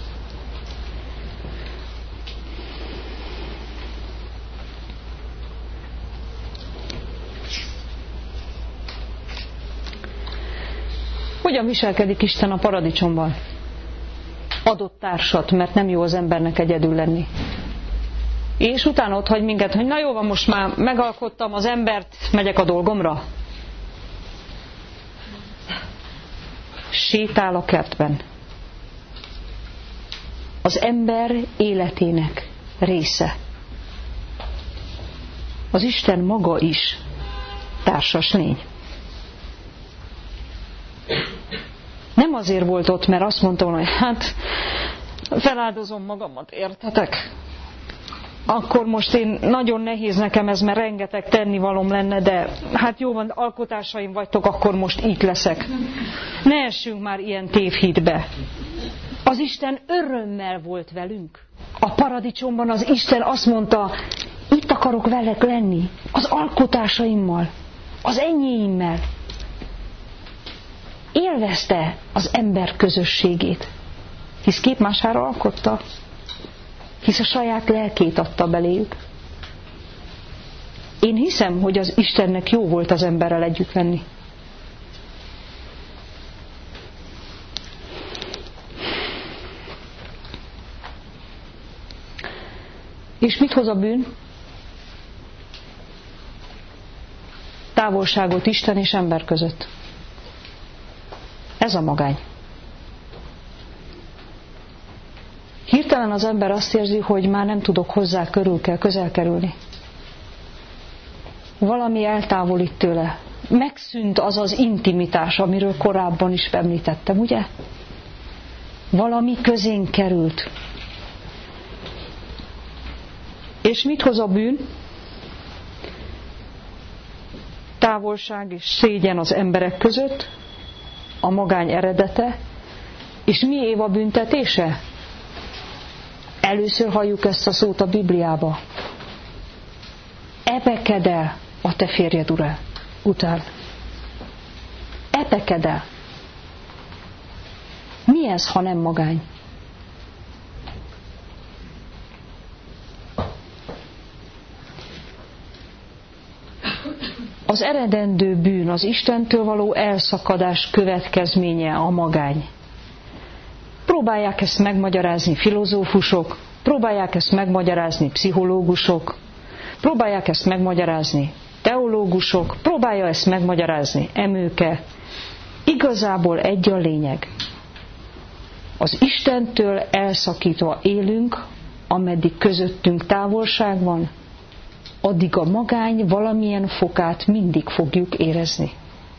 Hogyan viselkedik Isten a paradicsomban? Adott társat, mert nem jó az embernek egyedül lenni. És utána ott hagy minket, hogy na jó van, most már megalkottam az embert, megyek a dolgomra. Sétál a kertben. Az ember életének része. Az Isten maga is társas lény. Nem azért volt ott, mert azt mondta volna, hogy hát feláldozom magamat, érthetek? Akkor most én, nagyon nehéz nekem ez, mert rengeteg tennivalom lenne, de hát jó van, alkotásaim vagytok, akkor most itt leszek. Ne essünk már ilyen tévhitbe. Az Isten örömmel volt velünk. A paradicsomban az Isten azt mondta, itt akarok velek lenni, az alkotásaimmal, az enyéimmel. Élvezte az ember közösségét, hisz képmására alkotta, hisz a saját lelkét adta beléjük. Én hiszem, hogy az Istennek jó volt az emberrel együtt lenni. És mit hoz a bűn? Távolságot Isten és ember között. Ez a magány. Hirtelen az ember azt érzi, hogy már nem tudok hozzá, körül kell, közel kerülni. Valami eltávolít tőle. Megszűnt az az intimitás, amiről korábban is említettem, ugye? Valami közénk került. És mit hoz a bűn? Távolság és szégyen az emberek között, a magány eredete, és mi Éva büntetése? Először halljuk ezt a szót a Bibliába. Epeked el a te férjed ura után. Epeked el. Mi ez, ha nem magány? Az eredendő bűn, az Istentől való elszakadás következménye a magány. Próbálják ezt megmagyarázni filozófusok, próbálják ezt megmagyarázni pszichológusok, próbálják ezt megmagyarázni teológusok, próbálja ezt megmagyarázni emőke. Igazából egy a lényeg. Az Istentől elszakítva élünk, ameddig közöttünk távolság van, addig a magány valamilyen fokát mindig fogjuk érezni.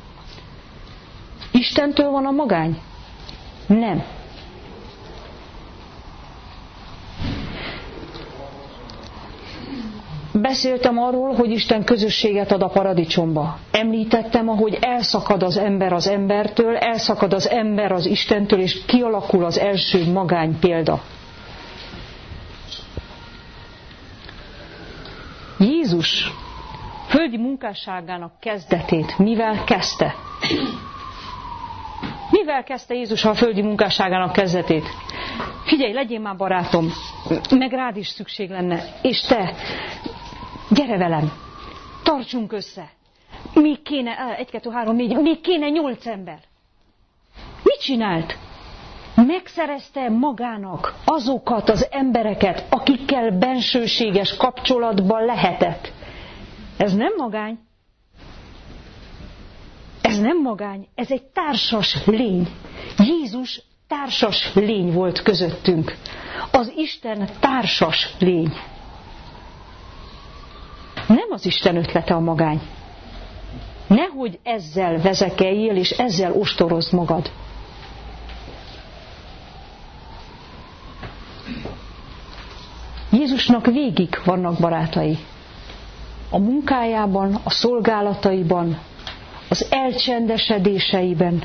Istentől van a magány? Nem. Beszéltem arról, hogy Isten közösséget ad a paradicsomba. Említettem, ahogy elszakad az ember az embertől, elszakad az ember az Istentől, és kialakul az első magány példa. Jézus földi munkásságának kezdetét mivel kezdte? Mivel kezdte Jézus a földi munkásságának kezdetét? Figyelj, legyél már barátom, meg rád is szükség lenne, és te, gyere velem, tartsunk össze. Még kéne, egy, kettő, három, négy, még kéne nyolc ember. Mit csinált? Megszerezte magának azokat az embereket, akikkel bensőséges kapcsolatban lehetett. Ez nem magány. Ez nem magány, ez egy társas lény. Jézus társas lény volt közöttünk. Az Isten társas lény. Nem az Isten ötlete a magány. Nehogy ezzel vezekeljél, és ezzel ostorozd magad. Jézusnak végig vannak barátai. A munkájában, a szolgálataiban, az elcsendesedéseiben.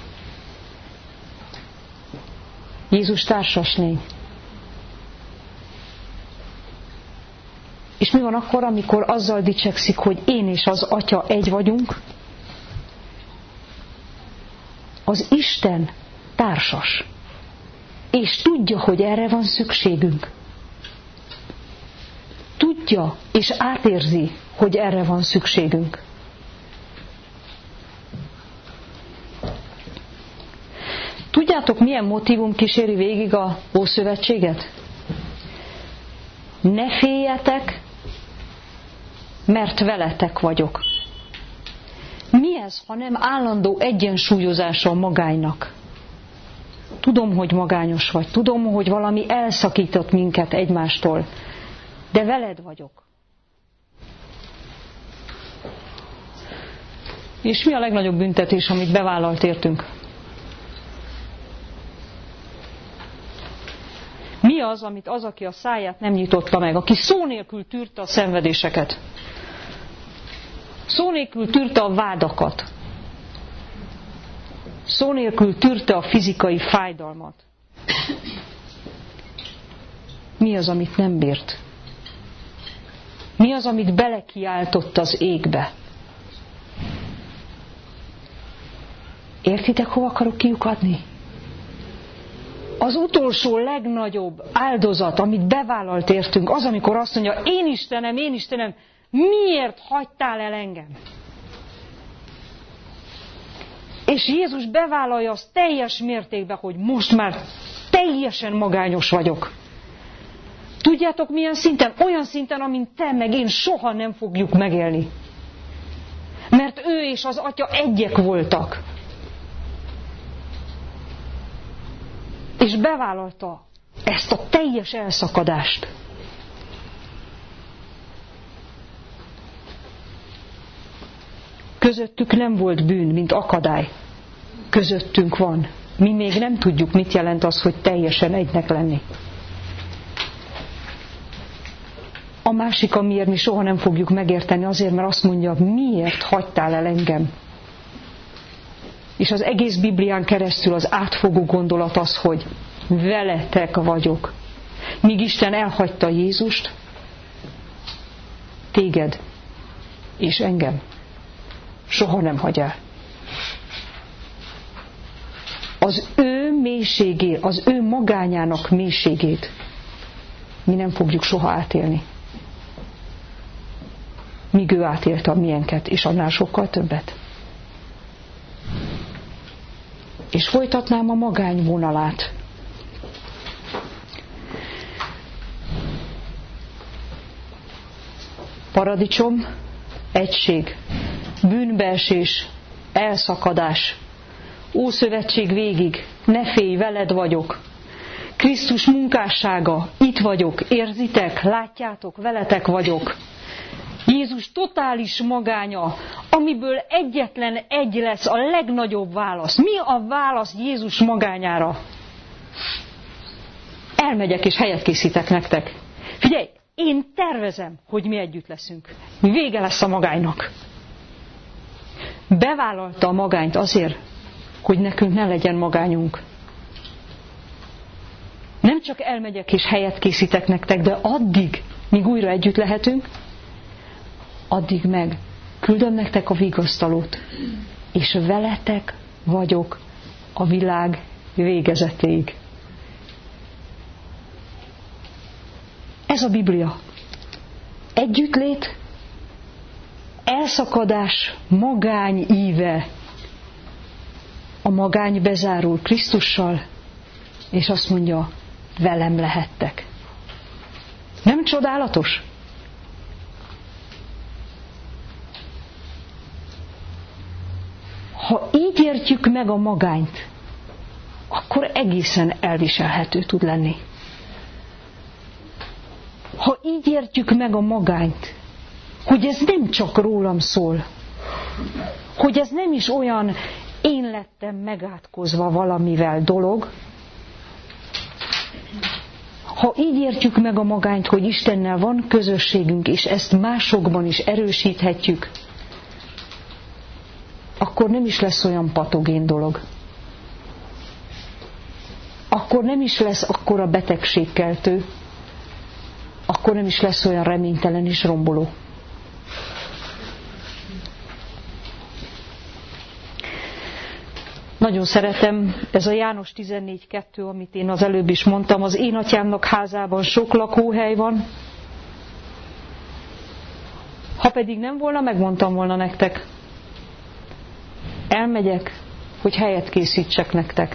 Jézus társas lény. És mi van akkor, amikor azzal dicsekszik, hogy én és az Atya egy vagyunk? Az Isten társas. És tudja, hogy erre van szükségünk. Tudja és átérzi, hogy erre van szükségünk. Tudjátok, milyen motívum kíséri végig a Ószövetséget? Ne féljetek, mert veletek vagyok. Mi ez, ha nem állandó egyensúlyozása a magánynak? Tudom, hogy magányos vagy, tudom, hogy valami elszakított minket egymástól, de veled vagyok. És mi a legnagyobb büntetés, amit bevállalt értünk? Mi az, amit az, aki a száját nem nyitotta meg, aki szó nélkül tűrte a szenvedéseket, szó nélkül tűrte a vádakat, szó nélkül tűrte a fizikai fájdalmat. Mi az, amit nem bírt? Mi az, amit belekiáltott az égbe? Értitek, hova akarok kiukadni? Az utolsó legnagyobb áldozat, amit bevállalt értünk, az, amikor azt mondja, én Istenem, én Istenem, miért hagytál el engem? És Jézus bevállalja azt teljes mértékben, hogy most már teljesen magányos vagyok. Tudjátok milyen szinten? Olyan szinten, amint te meg én soha nem fogjuk megélni. Mert ő és az Atya egyek voltak. És bevállalta ezt a teljes elszakadást. Közöttük nem volt bűn, mint akadály. Közöttünk van. Mi még nem tudjuk, mit jelent az, hogy teljesen egynek lenni. A másik, amiért mi soha nem fogjuk megérteni, azért, mert azt mondja, miért hagytál el engem? És az egész Biblián keresztül az átfogó gondolat az, hogy veletek vagyok. Míg Isten elhagyta Jézust, téged és engem soha nem hagy el. Az ő mélységét, az ő magányának mélységét mi nem fogjuk soha átélni. Míg ő átélte a miénket, és annál sokkal többet. És folytatnám a magány vonalát. Paradicsom, egység, bűnbeesés, elszakadás, Ószövetség végig ne félj, veled vagyok. Krisztus munkássága, itt vagyok, érzitek, látjátok, veletek vagyok. Jézus totális magánya, amiből egyetlen egy lesz a legnagyobb válasz. Mi a válasz Jézus magányára? Elmegyek és helyet készítek nektek. Figyelj, én tervezem, hogy mi együtt leszünk. Vége lesz a magánynak. Bevállalta a magányt azért, hogy nekünk ne legyen magányunk. Nem csak elmegyek és helyet készítek nektek, de addig, míg újra együtt lehetünk, addig meg küldöm nektek a vigasztalót, és veletek vagyok a világ végezetéig. Ez a Biblia. Együttlét, elszakadás, magány íve. A magány bezárul Krisztussal, és azt mondja, velem lehettek. Nem csodálatos? Ha így értjük meg a magányt, akkor egészen elviselhető tud lenni. Ha így értjük meg a magányt, hogy ez nem csak rólam szól, hogy ez nem is olyan én lettem megátkozva valamivel dolog, ha így értjük meg a magányt, hogy Istennel van közösségünk, és ezt másokban is erősíthetjük, akkor nem is lesz olyan patogén dolog. Akkor nem is lesz akkora betegségkeltő, akkor nem is lesz olyan reménytelen és romboló. Nagyon szeretem, ez a János tizennégy kettő, amit én az előbb is mondtam, az én atyámnak házában sok lakóhely van. Ha pedig nem volna, megmondtam volna nektek. Elmegyek, hogy helyet készítsek nektek.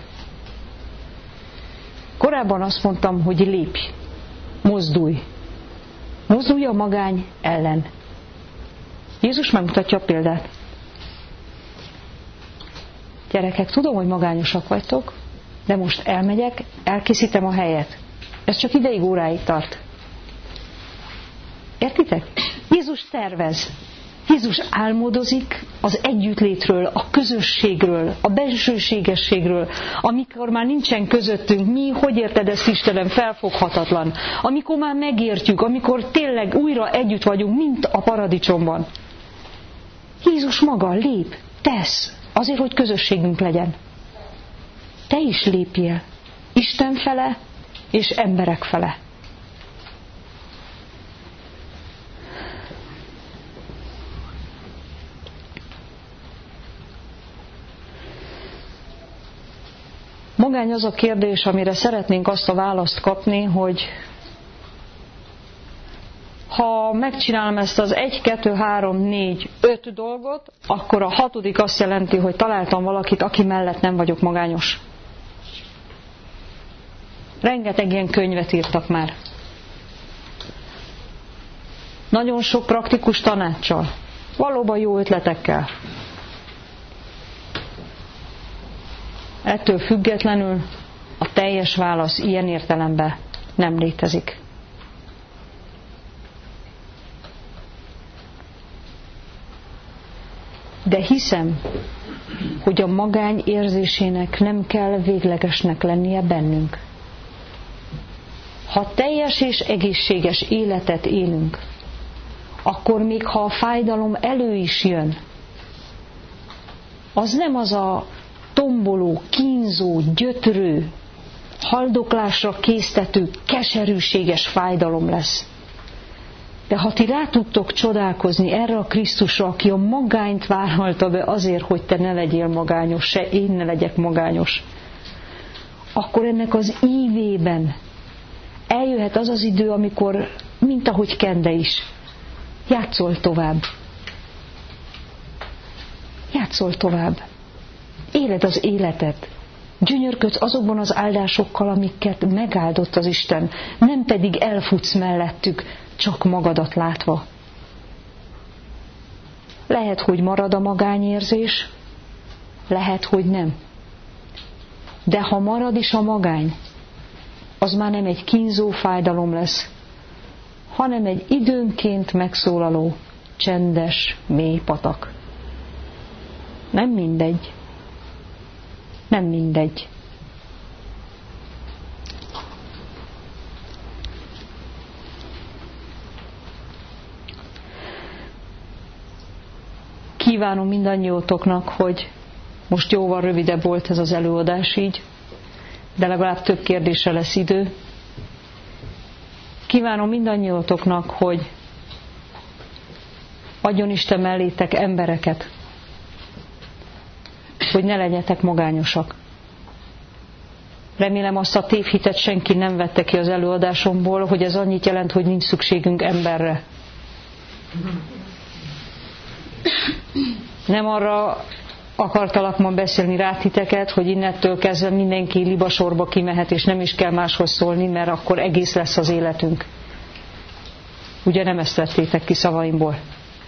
Korábban azt mondtam, hogy lépj, mozdulj. Mozdulj a magány ellen. Jézus megmutatja a példát. Gyerekek, tudom, hogy magányosak vagytok, de most elmegyek, elkészítem a helyet. Ez csak ideig, óráig tart. Értitek? Jézus tervez. Jézus álmodozik az együttlétről, a közösségről, a bensőségességről, amikor már nincsen közöttünk. Mi, hogy érted ezt, Istenem, felfoghatatlan. Amikor már megértjük, amikor tényleg újra együtt vagyunk, mint a paradicsomban. Jézus maga lép, tesz, azért, hogy közösségünk legyen. Te is lépjél, Isten fele és emberek fele. Magány az a kérdés, amire szeretnénk azt a választ kapni, hogy ha megcsinálom ezt az egy, kettő, három, négy, öt dolgot, akkor a hatodik azt jelenti, hogy találtam valakit, aki mellett nem vagyok magányos. Rengeteg ilyen könyvet írtak már. Nagyon sok praktikus tanáccsal. Valóban jó ötletekkel. Ettől függetlenül a teljes válasz ilyen értelemben nem létezik. De hiszem, hogy a magány érzésének nem kell véglegesnek lennie bennünk. Ha teljes és egészséges életet élünk, akkor még ha a fájdalom elő is jön, az nem az a tomboló, kínzó, gyötrő, haldoklásra késztető, keserűséges fájdalom lesz. De ha ti rá tudtok csodálkozni erre a Krisztusra, aki a magányt vállalta be azért, hogy te ne legyél magányos, se én ne legyek magányos, akkor ennek az ívében eljöhet az az idő, amikor, mint ahogy Kende is, játszol tovább. Játszol tovább. Éled az életet. Gyönyörködsz azokban az áldásokkal, amiket megáldott az Isten, nem pedig elfutsz mellettük, csak magadat látva. Lehet, hogy marad a magányérzés, lehet, hogy nem. De ha marad is a magány, az már nem egy kínzó fájdalom lesz, hanem egy időnként megszólaló, csendes, mély patak. Nem mindegy. Nem mindegy. Kívánom mindannyiótoknak, hogy most jóval rövidebb volt ez az előadás így, de legalább több kérdésre lesz idő. Kívánom mindannyiótoknak, hogy adjon Isten mellétek embereket, hogy ne legyetek magányosak. Remélem azt a tévhitet senki nem vette ki az előadásomból, hogy ez annyit jelent, hogy nincs szükségünk emberre. Nem arra akartalak ma beszélni rá titeket, hogy innettől kezdve mindenki libasorba kimehet, és nem is kell máshoz szólni, mert akkor egész lesz az életünk. Ugye nem ezt vettétek ki szavaimból.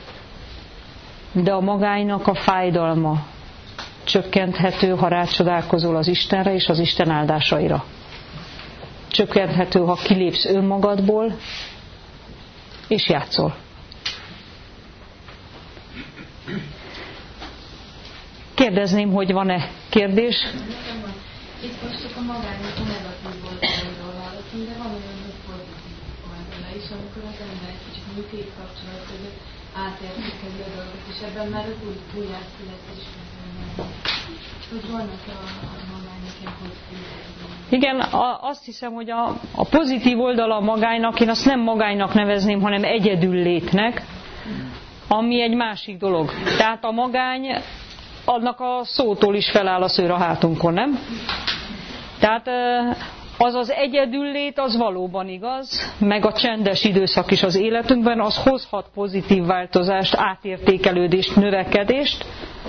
De a magánynak a fájdalma csökkenthető, ha rácsodálkozol az Istenre és az Isten áldásaira. Csökkenthető, ha kilépsz önmagadból, és játszol. Kérdezném, hogy van-e kérdés? Itt most csak a magányos a negatív oldalról hallottunk, de van olyan, hogy pozitív oldala is, amikor az ember egy kicsit működik kapcsolat, hogy átértékeli a dolgot, és ebben már az új újjászületés van. Hogy vannak a, a magányok ilyen pozitív oldalak. Igen, a, azt hiszem, hogy a, a pozitív oldala a magánynak, én azt nem magánynak nevezném, hanem egyedül létnek, ami egy másik dolog. Tehát a magány annak a szótól is feláll a szőr a hátunkon, nem? Tehát az az egyedüllét, az valóban igaz, meg a csendes időszak is az életünkben, az hozhat pozitív változást, átértékelődést, növekedést.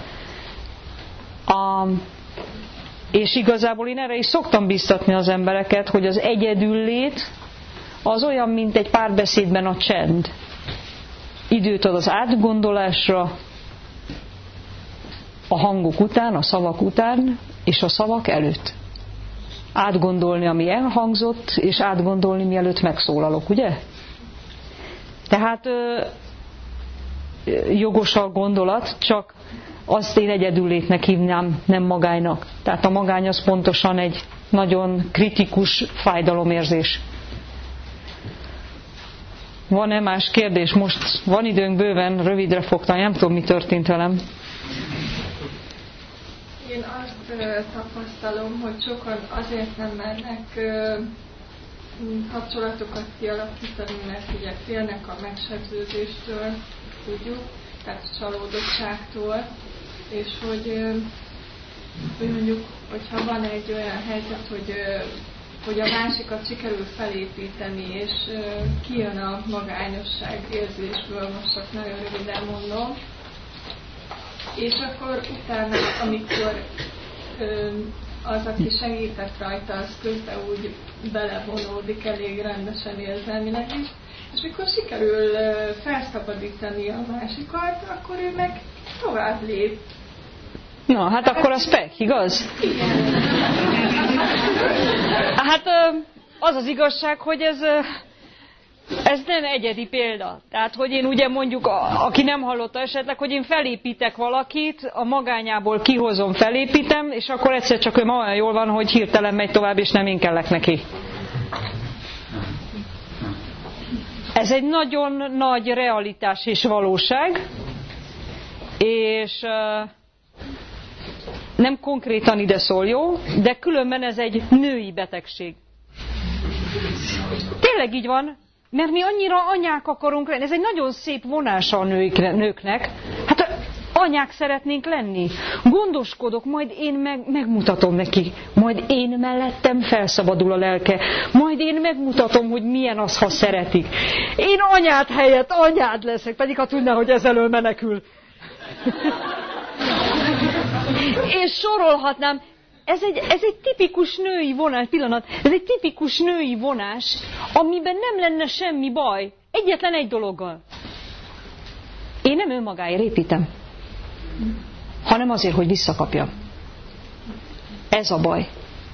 A, és igazából én erre is szoktam biztatni az embereket, hogy az egyedüllét az olyan, mint egy párbeszédben a csend. Időt ad az átgondolásra, a hangok után, a szavak után, és a szavak előtt. Átgondolni, ami elhangzott, és átgondolni, mielőtt megszólalok, ugye? Tehát ö, jogos a gondolat, csak azt én egyedüllétnek hívnám, nem magánynak. Tehát a magány az pontosan egy nagyon kritikus fájdalomérzés. Van-e más kérdés? Most van időnk bőven, rövidre fogtam, nem tudom, mi történt velem. Én azt tapasztalom, hogy sokan azért nem mernek kapcsolatokat kialakítani, mert ugye félnek a megsebződéstől, tudjuk, tehát a csalódottságtól, és hogy, hogy mondjuk, hogyha van egy olyan helyzet, hogy, hogy a másikat sikerül felépíteni, és kijön a magányosság érzésből, most csak nagyon röviden mondom, és akkor utána, amikor ö, az, aki segített rajta, az közben úgy belevonódik elég rendesen érzelmileg is, és mikor sikerül ö, felszabadítani a másikat, akkor ő meg tovább lép. Na, hát akkor az pek, igaz? Igen. Hát az az igazság, hogy ez... Ez nem egyedi példa. Tehát, hogy én ugye mondjuk, a, aki nem hallotta esetleg, hogy én felépítek valakit, a magányából kihozom, felépítem, és akkor egyszer csak ő ma olyan jól van, hogy hirtelen megy tovább, és nem én kellek neki. Ez egy nagyon nagy realitás és valóság, és uh, nem konkrétan ide szól, jó? De különben ez egy női betegség. Tényleg így van. Mert mi annyira anyák akarunk lenni. Ez egy nagyon szép vonása a nőknek. Hát anyák szeretnénk lenni. Gondoskodok, majd én meg, megmutatom neki. Majd én mellettem felszabadul a lelke. Majd én megmutatom, hogy milyen az, ha szeretik. Én anyád helyett anyád leszek, pedig ha tudná, hogy ez elől menekül. És sorolhatnám. Ez egy, ez egy tipikus női vonás, pillanat, ez egy tipikus női vonás, amiben nem lenne semmi baj. Egyetlen egy dologgal. Én nem önmagáért építem, hanem azért, hogy visszakapjam. Ez a baj.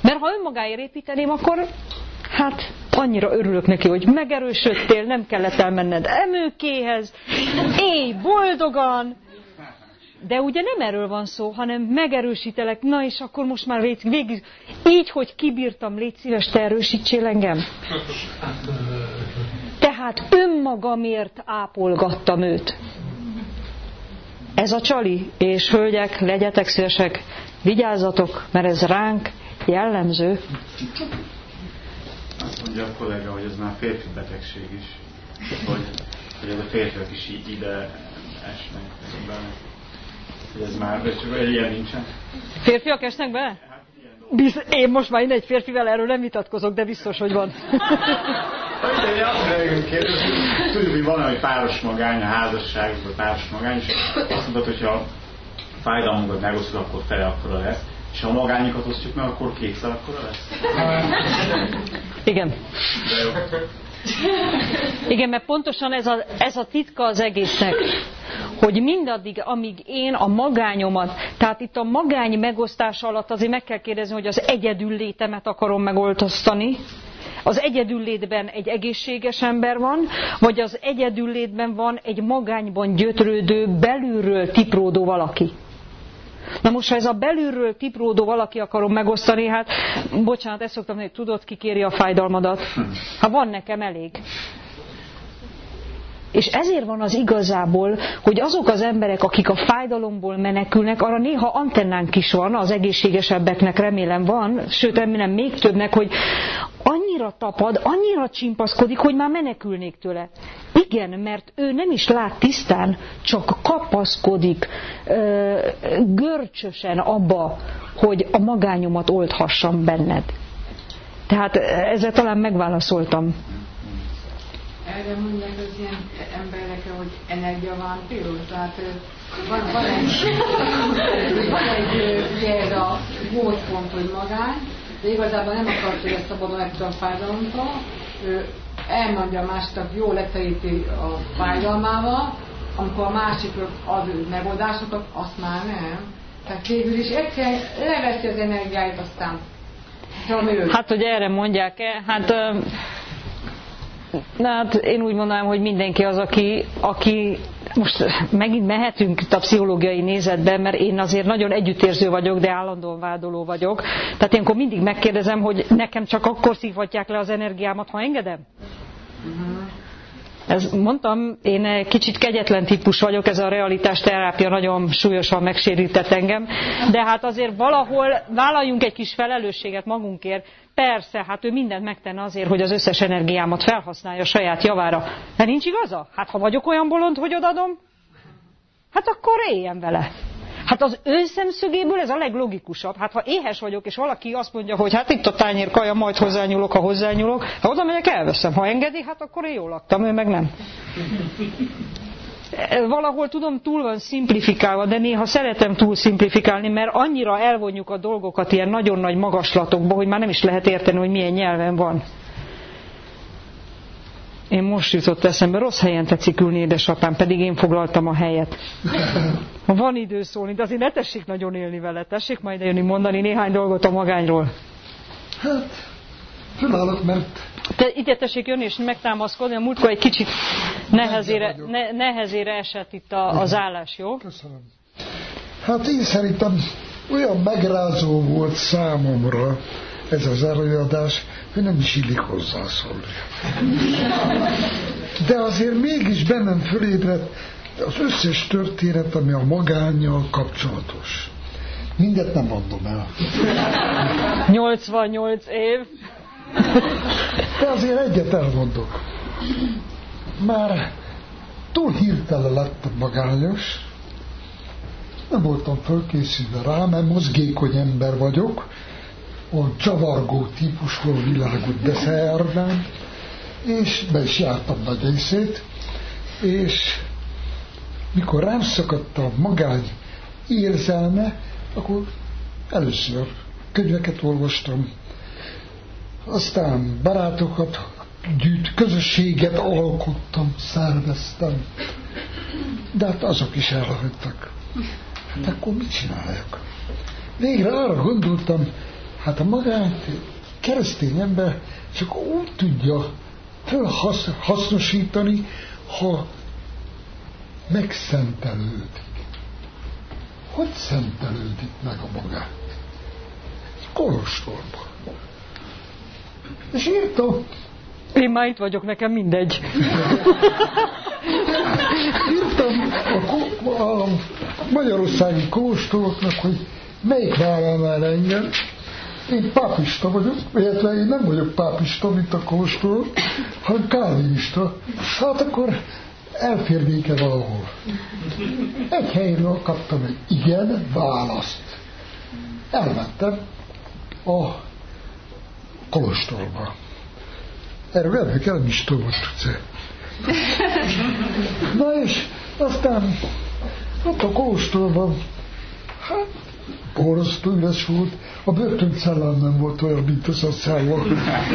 Mert ha önmagáért építeném, akkor hát annyira örülök neki, hogy megerősödtél, nem kellett elmenned emőkéhez, élj boldogan. De ugye nem erről van szó, hanem megerősítelek, na és akkor most már végig, végig így, hogy kibírtam, légy szíves, te erősítsél engem. Tehát önmagamért ápolgattam őt. Ez a csali, és hölgyek, legyetek szívesek, vigyázzatok, mert ez ránk jellemző. Azt mondja a kollega, hogy ez már férfi betegség is, hogy, hogy ez a férfiak is így ide esnek bele. Hogy ez már, hogy ilyen nincsen. Férfiak esnek bele? Biz, én most már én egy férfivel erről nem vitatkozok, de biztos, hogy van. Tudjuk, hogy van egy páros magány, a házasságban páros magány, és azt mondod, hogyha a fájdalmunkat megosztod, akkor fele akkora lesz, és ha a magányokat osztjuk meg, akkor kétszer akkora lesz. Igen. Igen, mert pontosan ez a, ez a titka az egésznek, hogy mindaddig, amíg én a magányomat, tehát itt a magány megosztás alatt azért meg kell kérdezni, hogy az egyedül létemet akarom megosztani, az egyedüllétben egy egészséges ember van, vagy az egyedüllétben van egy magányban gyötrődő, belülről tipródó valaki. Na most, ha ez a belülről tipródó valaki akarom megosztani, hát, bocsánat, ezt szoktam mondani, hogy tudod, ki kéri a fájdalmadat? Ha van nekem elég. És ezért van az igazából, hogy azok az emberek, akik a fájdalomból menekülnek, arra néha antennánk is van, az egészségesebbeknek remélem van, sőt remélem még többnek, hogy annyira tapad, annyira csimpaszkodik, hogy már menekülnék tőle. Igen, mert ő nem is lát tisztán, csak kapaszkodik ö, görcsösen abba, hogy a magányomat oldhassam benned. Tehát ezzel talán megválaszoltam. Erre mondják az ilyen emberekre, hogy energiavámpírus, tehát van, van egy, van egy ugye ez a gócpont, hogy magány, de igazából nem akart, hogy ezt szabadon ettől a fájdalomtól, ő elmondja a másiknak, jól leteríti a fájdalmával, amikor a másikról ad megoldásokat, azt már nem. Tehát végül is egyszerűen leveszi az energiáit, aztán hát, hogy erre mondják-e, hát... Na, hát én úgy mondanám, hogy mindenki az, aki, aki most megint mehetünk a pszichológiai nézetbe, mert én azért nagyon együttérző vagyok, de állandóan vádoló vagyok. Tehát ilyenkor mindig megkérdezem, hogy nekem csak akkor szívhatják le az energiámat, ha engedem? Ez, mondtam, én kicsit kegyetlen típus vagyok, ez a realitás terápia nagyon súlyosan megsérített engem, de hát azért valahol vállaljunk egy kis felelősséget magunkért. Persze, hát ő mindent megtenne azért, hogy az összes energiámat felhasználja a saját javára. De nincs igaza? Hát ha vagyok olyan bolond, hogy odadom, hát akkor éljen vele. Hát az ő szemszögéből ez a leglogikusabb. Hát ha éhes vagyok, és valaki azt mondja, hogy hát itt a tányér kaja, majd hozzányúlok, ha hozzányúlok, ha oda megyek, elveszem. Ha engedi, hát akkor én jól laktam, ő meg nem. Valahol tudom, túl van szimplifikálva, de néha szeretem túl szimplifikálni, mert annyira elvonjuk a dolgokat ilyen nagyon nagy magaslatokba, hogy már nem is lehet érteni, hogy milyen nyelven van. Én most jutott eszembe, rossz helyen tetszik ülni, édesapám, pedig én foglaltam a helyet. Ha van idő szólni, de azért ne tessék nagyon élni vele, tessék majd jönni mondani néhány dolgot a magányról. Hát, felállok, mert... Te ide tessék jönni és megtámaszkodni, a múltkor egy kicsit nehezére, ne, nehezére esett itt a, az állás, jó? Köszönöm. Hát én szerintem olyan megrázó volt számomra ez az előadás, hogy nem is illik hozzászólni. De azért mégis bennem fölébredt az összes történet, ami a magánnyal kapcsolatos. Mindet nem mondom el. nyolcvannyolc év. De azért egyet elmondok. Már túl hirtelen lettem magányos. Nem voltam fölkészülve rá, mert mozgékony ember vagyok. A csavargó típusról világot beszélnem, és be is jártam nagy részét, és mikor rám szakadt a magány érzelme, akkor először könyveket olvastam, aztán barátokat gyűjt, közösséget alkottam, szerveztem, de hát azok is elhagytak. Hát akkor mit csináljak? Végre arra gondoltam, Hát a magányt keresztény ember csak úgy tudja felhasznosítani, ha megszentelődik. Hogy szentelődik meg a magány? Kolostorban. És írtam. Én már itt vagyok, nekem mindegy. Írtam a, a magyarországi kolostoroknak, hogy melyik vállalnál engem. Én pápista vagyok, illetve én nem vagyok pápista, mint a kolostor, hanem kálvinista. Hát akkor elférnék-e valahol. Egy helyről kaptam egy igen választ. Elmentem a kolostorba. Erről elvek el is tudom, hogy tudsz. Na és aztán ott a kolostorban, hát borzasztó üres volt, a börtöncellám nem volt olyan, mint az a szállak,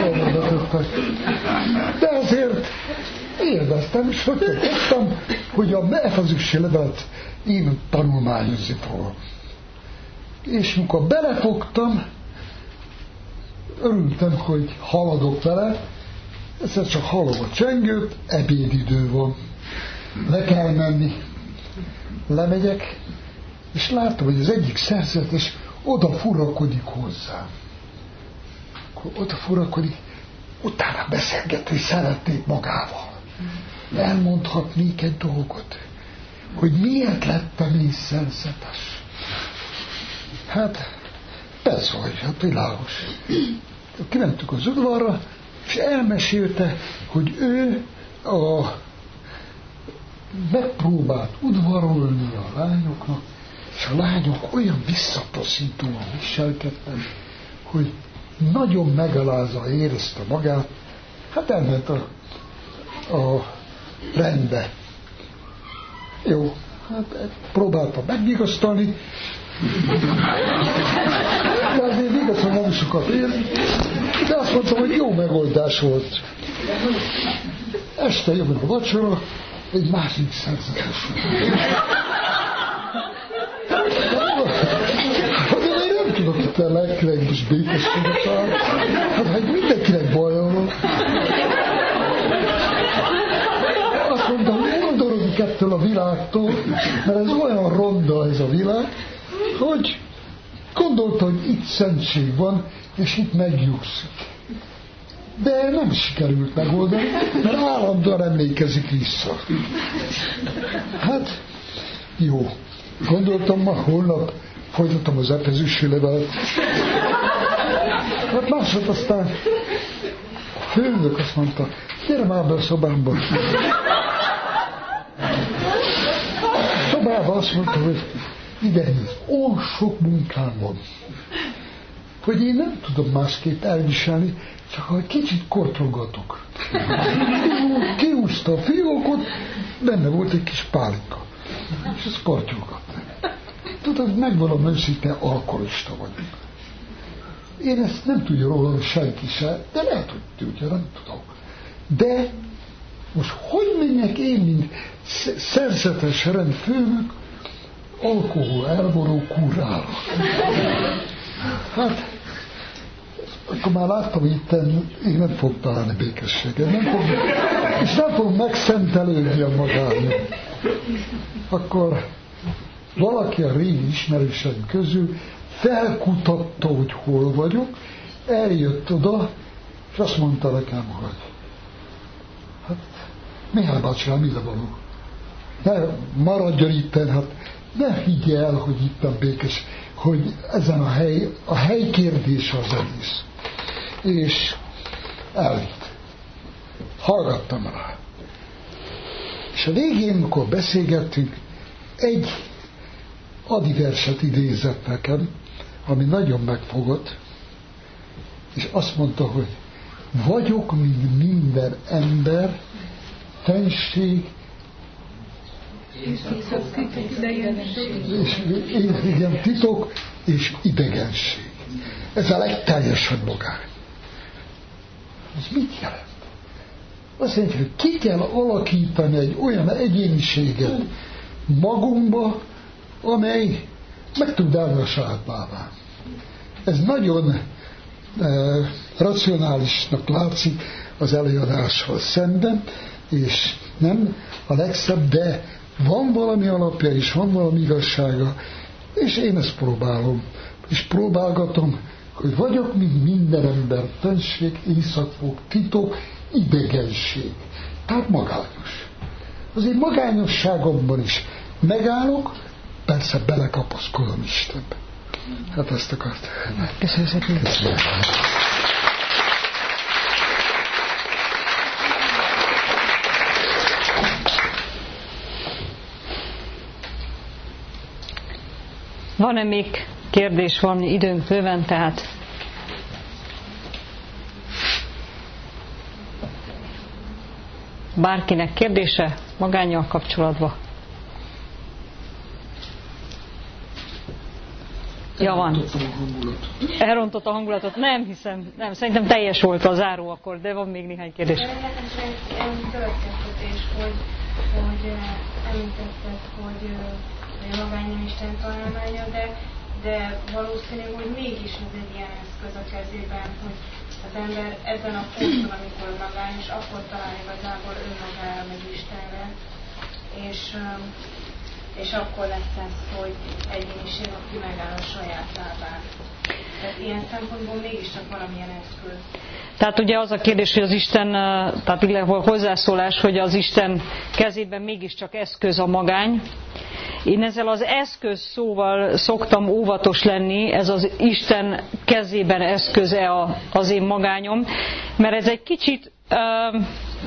de azért élveztem, és hogy tettem, hogy a Efezüsi levelet én tanulmányozni fogom. És mikor belefogtam, örültem, hogy haladok vele, egyszer csak hallom a csengőt, ebédidő van, le kell menni. Lemegyek, és látom, hogy az egyik szerzetes oda furakodik hozzám. Akkor oda furakodik, utána beszélgetni szeretnék magával. Elmondhatnék egy dolgot, hogy miért lettem én szerzetes. Hát, persze, hogy hát világos. Kimentük az udvarra, és elmesélte, hogy ő a, megpróbált udvarolni a lányoknak, és a lányok olyan visszataszítóan viselkedtek, hogy nagyon megalázva érezte magát, hát elment a, a rendbe. Jó, hát próbálta megvigasztalni, de azért igaz, hogy nem sokat ér, de azt mondtam, hogy jó megoldás volt. Este jön a vacsora, egy másik szerzetes. Hát én nem tudok itt a lelkileg most békességet találni. Hát, hát mindenkinek baja van. Azt mondtam, hogy undorodik ettől a világtól, mert ez olyan ronda ez a világ, hogy gondolta, hogy itt szentség van, és itt megnyugszik. De nem sikerült megoldani, mert állandóan emlékezik vissza. Hát, jó. Gondoltam, ma holnap folytatom az Efezüsi levelet. Hát másod aztán a főnök azt mondta, gyere már be a szobámba. A szobában azt mondta, hogy igen, oly sok munkám van, hogy én nem tudom másképp elviselni, csak ha egy kicsit kortolgatok. Kiúzta a fiókot, benne volt egy kis pálinka, és ezt kortyolgatta. Tudod, megvalom őszinte, alkoholista vagyok. Én ezt nem tudja róla senki se, de lehet, hogy tudja, nem tudom. De most hogy menjek én, mint szerzetes rendfőnök, alkohol elvoró kurára? Hát, akkor már láttam, hogy itt én nem fog találni békességet, nem fog, és nem fog megszentelődni a magányom. Akkor valaki a régi ismerőseim közül felkutatta, hogy hol vagyok, eljött oda, és azt mondta nekem, hogy hát Mihály bácsi, mi le való? Ne maradjon itten, hát ne higgy el, hogy itt a békés, hogy ezen a hely, a hely kérdése az egész. És elvitt. Hallgattam rá. És a végén, amikor beszélgettünk, egy adiverset idézett nekem, ami nagyon megfogott, és azt mondta, hogy vagyok, mint minden ember, fenség, és igen, titok és idegenség. Ez a legteljesebb magány. Ez mit jelent? Azt jelenti, hogy ki kell alakítani egy olyan egyéniséget magunkba, amely meg tud állni a saját lábán. Ez nagyon racionálisnak látszik az előadással szemben, és nem a legszebb, de van valami alapja és van valami igazsága, és én ezt próbálom, és próbálgatom, hogy vagyok, mint minden embertenség, éjszakfog, titok, idegenség. Tehát magányos. Az én magányosságomban is megállok, persze belekapaszkodom Istenbe. Hát ezt akartam. Köszönöm szépen. Köszönöm. Van-e még kérdés? Van időnk bőven, tehát bárkinek kérdése magánnyal kapcsolatban? Ja, van. Elrontott a hangulatot. Nem hiszem, nem, szerintem teljes volt a záró akkor, de van még néhány kérdés. Nekem egy következtetés, hogy, hogy említetted, hogy a magány nem Isten találmánya, de, de valószínű, hogy mégis ez egy ilyen eszköz a kezében, hogy az ember ebben a ponton, amikor magányos, akkor talál igazából önmagára, meg Istenre, és, és akkor lesz ez, hogy egyéniség, aki megáll a saját lábán. Tehát ilyen szempontból mégiscsak valamilyen eszköz. Tehát ugye az a kérdés, hogy az Isten, tehát illetve a hozzászólás, hogy az Isten kezében mégiscsak eszköz a magány. Én ezzel az eszköz szóval szoktam óvatos lenni, ez az Isten kezében eszköze az én magányom, mert ez egy kicsit, uh,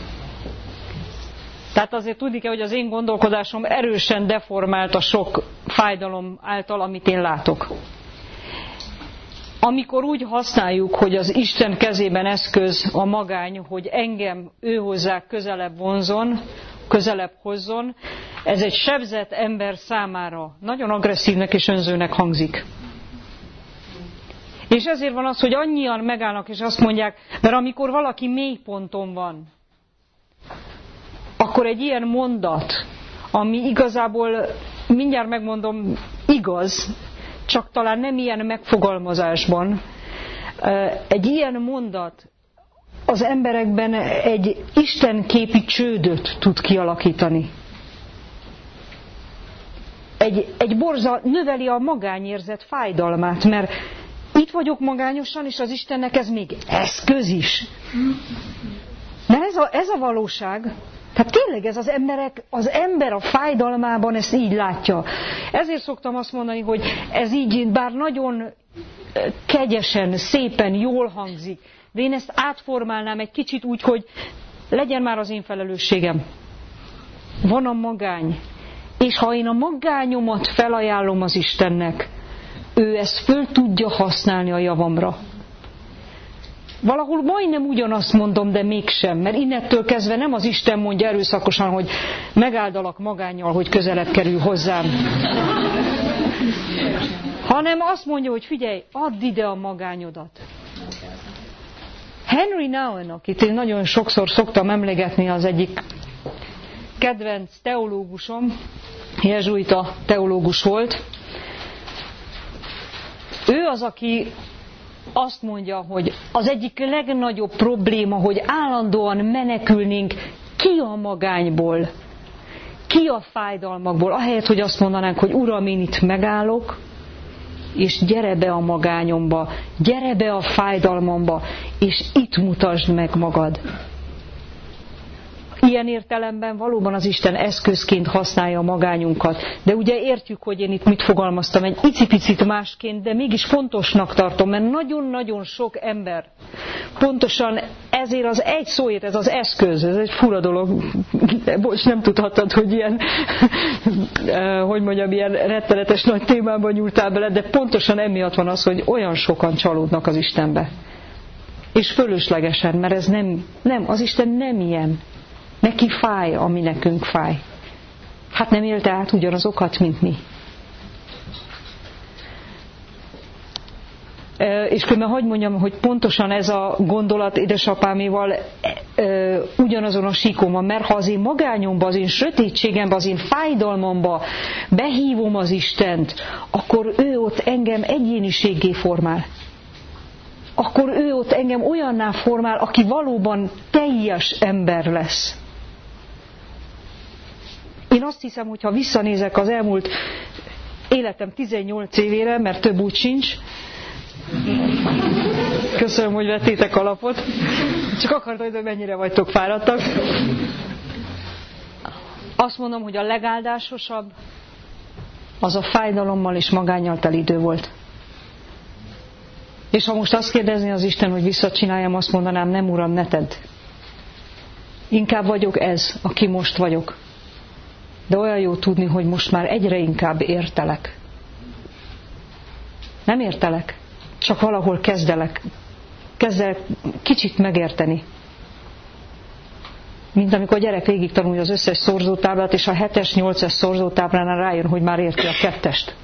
tehát azért tudni kell, hogy az én gondolkodásom erősen deformált a sok fájdalom által, amit én látok. Amikor úgy használjuk, hogy az Isten kezében eszköz a magány, hogy engem ő hozzá közelebb vonzon, közelebb hozzon, ez egy sebzett ember számára nagyon agresszívnek és önzőnek hangzik. És ezért van az, hogy annyian megállnak és azt mondják, mert amikor valaki mély ponton van, akkor egy ilyen mondat, ami igazából, mindjárt megmondom, igaz, csak talán nem ilyen megfogalmazásban, egy ilyen mondat az emberekben egy istenképi csődöt tud kialakítani. Egy, egy borza növeli a magányérzet fájdalmát, mert itt vagyok magányosan, és az Istennek ez még eszköz is. Mert ez a, ez a valóság. Tehát tényleg ez az emberek, az ember a fájdalmában ezt így látja. Ezért szoktam azt mondani, hogy ez így, bár nagyon kegyesen, szépen, jól hangzik, de én ezt átformálnám egy kicsit úgy, hogy legyen már az én felelősségem. Van a magány. És ha én a magányomat felajánlom az Istennek, ő ezt föl tudja használni a javamra. Valahol majdnem ugyanazt mondom, de mégsem, mert innettől kezdve nem az Isten mondja erőszakosan, hogy megáldalak magánnyal, hogy közelebb kerül hozzám. Hanem azt mondja, hogy figyelj, add ide a magányodat. Henry Nouwen, akit én nagyon sokszor szoktam emlegetni, az egyik kedvenc teológusom, jezsuita teológus volt. Ő az, aki azt mondja, hogy az egyik legnagyobb probléma, hogy állandóan menekülnénk ki a magányból, ki a fájdalmakból, ahelyett, hogy azt mondanánk, hogy Uram, én itt megállok, és gyere be a magányomba, gyere be a fájdalmamba, és itt mutasd meg magad. Ilyen értelemben valóban az Isten eszközként használja a magányunkat. De ugye értjük, hogy én itt mit fogalmaztam, egy icipicit másként, de mégis fontosnak tartom, mert nagyon-nagyon sok ember pontosan ezért az egy szóért, ez az eszköz, ez egy fura dolog. Bocs, nem tudhattad, hogy ilyen, hogy mondjam, ilyen rettenetes nagy témában nyúltál bele, de pontosan emiatt van az, hogy olyan sokan csalódnak az Istenbe. És fölöslegesen, mert ez nem, nem, az Isten nem ilyen. Neki fáj, ami nekünk fáj. Hát nem élte át ugyanazokat, mint mi. És különben hadd mondjam, hogy pontosan ez a gondolat édesapáméval ugyanazon a síkon van, mert ha az én magányomba, az én sötétségembe, az én fájdalmamba behívom az Istent, akkor ő ott engem egyéniséggé formál. akkor ő ott engem olyanná formál, aki valóban teljes ember lesz. Én azt hiszem, hogy ha visszanézek az elmúlt életem tizennyolc évére, mert több úgy sincs, köszönöm, hogy vettétek a lapot, csak akartam, hogy mennyire vagytok fáradtak. Azt mondom, hogy a legáldásosabb az a fájdalommal és magánnyal teli idő volt. És ha most azt kérdezni az Isten, hogy visszacsináljam, azt mondanám, nem Uram, ne tedd. Inkább vagyok ez, aki most vagyok. De olyan jó tudni, hogy most már egyre inkább értelek. Nem értelek, csak valahol kezdelek. Kezdelek kicsit megérteni. Mint amikor a gyerek végig tanulja az összes szorzótáblát, és a hetes, nyolcas szorzótáblánál rájön, hogy már érti a kettest.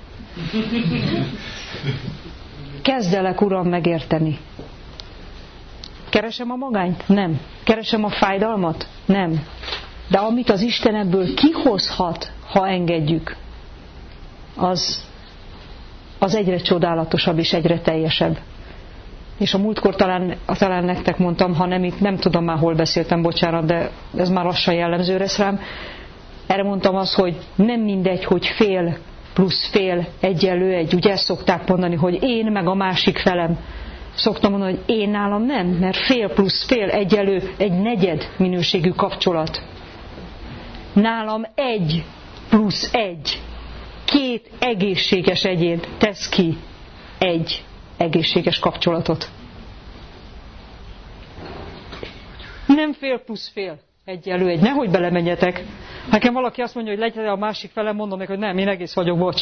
Kezdelek, Uram, megérteni. Keresem a magányt? Nem. Keresem a fájdalmat? Nem. De amit az Isten ebből kihozhat, ha engedjük, az, az egyre csodálatosabb és egyre teljesebb. És a múltkor talán, talán nektek mondtam, ha nem itt, nem tudom már hol beszéltem, bocsánat, de ez már lassan jellemző lesz rám. Erre mondtam azt, hogy nem mindegy, hogy fél plusz fél egyenlő egy. Ugye ezt szokták mondani, hogy én meg a másik felem. Szoktam mondani, hogy én nálam nem, mert fél plusz fél egyenlő egy negyed minőségű kapcsolat. Nálam egy plusz egy. Két egészséges egyén tesz ki egy egészséges kapcsolatot. Nem fél plusz fél egyenlő egy. Nehogy belemenjetek. Nekem valaki azt mondja, hogy legyen a másik felem, mondom neki, hogy nem, én egész vagyok, bocs.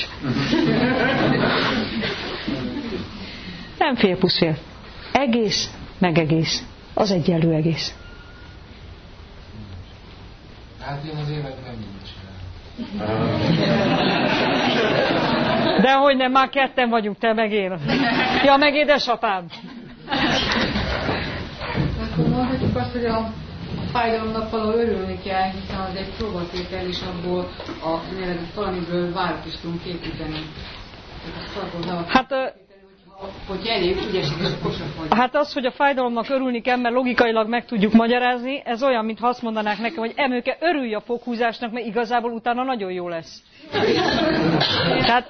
Nem fél plusz fél. Egész, meg egész. Az egyenlő egész. Hát én az életben nincs. Dehogy nem, már ketten vagyunk, te meg én. Ja, meg édesapám. Akkor mondhatjuk azt, hogy a fájdalomnak való örülni kell, hiszen az egy próbatétel, és abból a valamiből várat is tudunk építeni. Hát, hogy elég ügyesek és okosak vagyunk. Hát az, hogy a fájdalomnak örülni kell, mert logikailag meg tudjuk magyarázni, ez olyan, mintha azt mondanák nekem, hogy Emőke, örülj a foghúzásnak, mert igazából utána nagyon jó lesz. Tehát...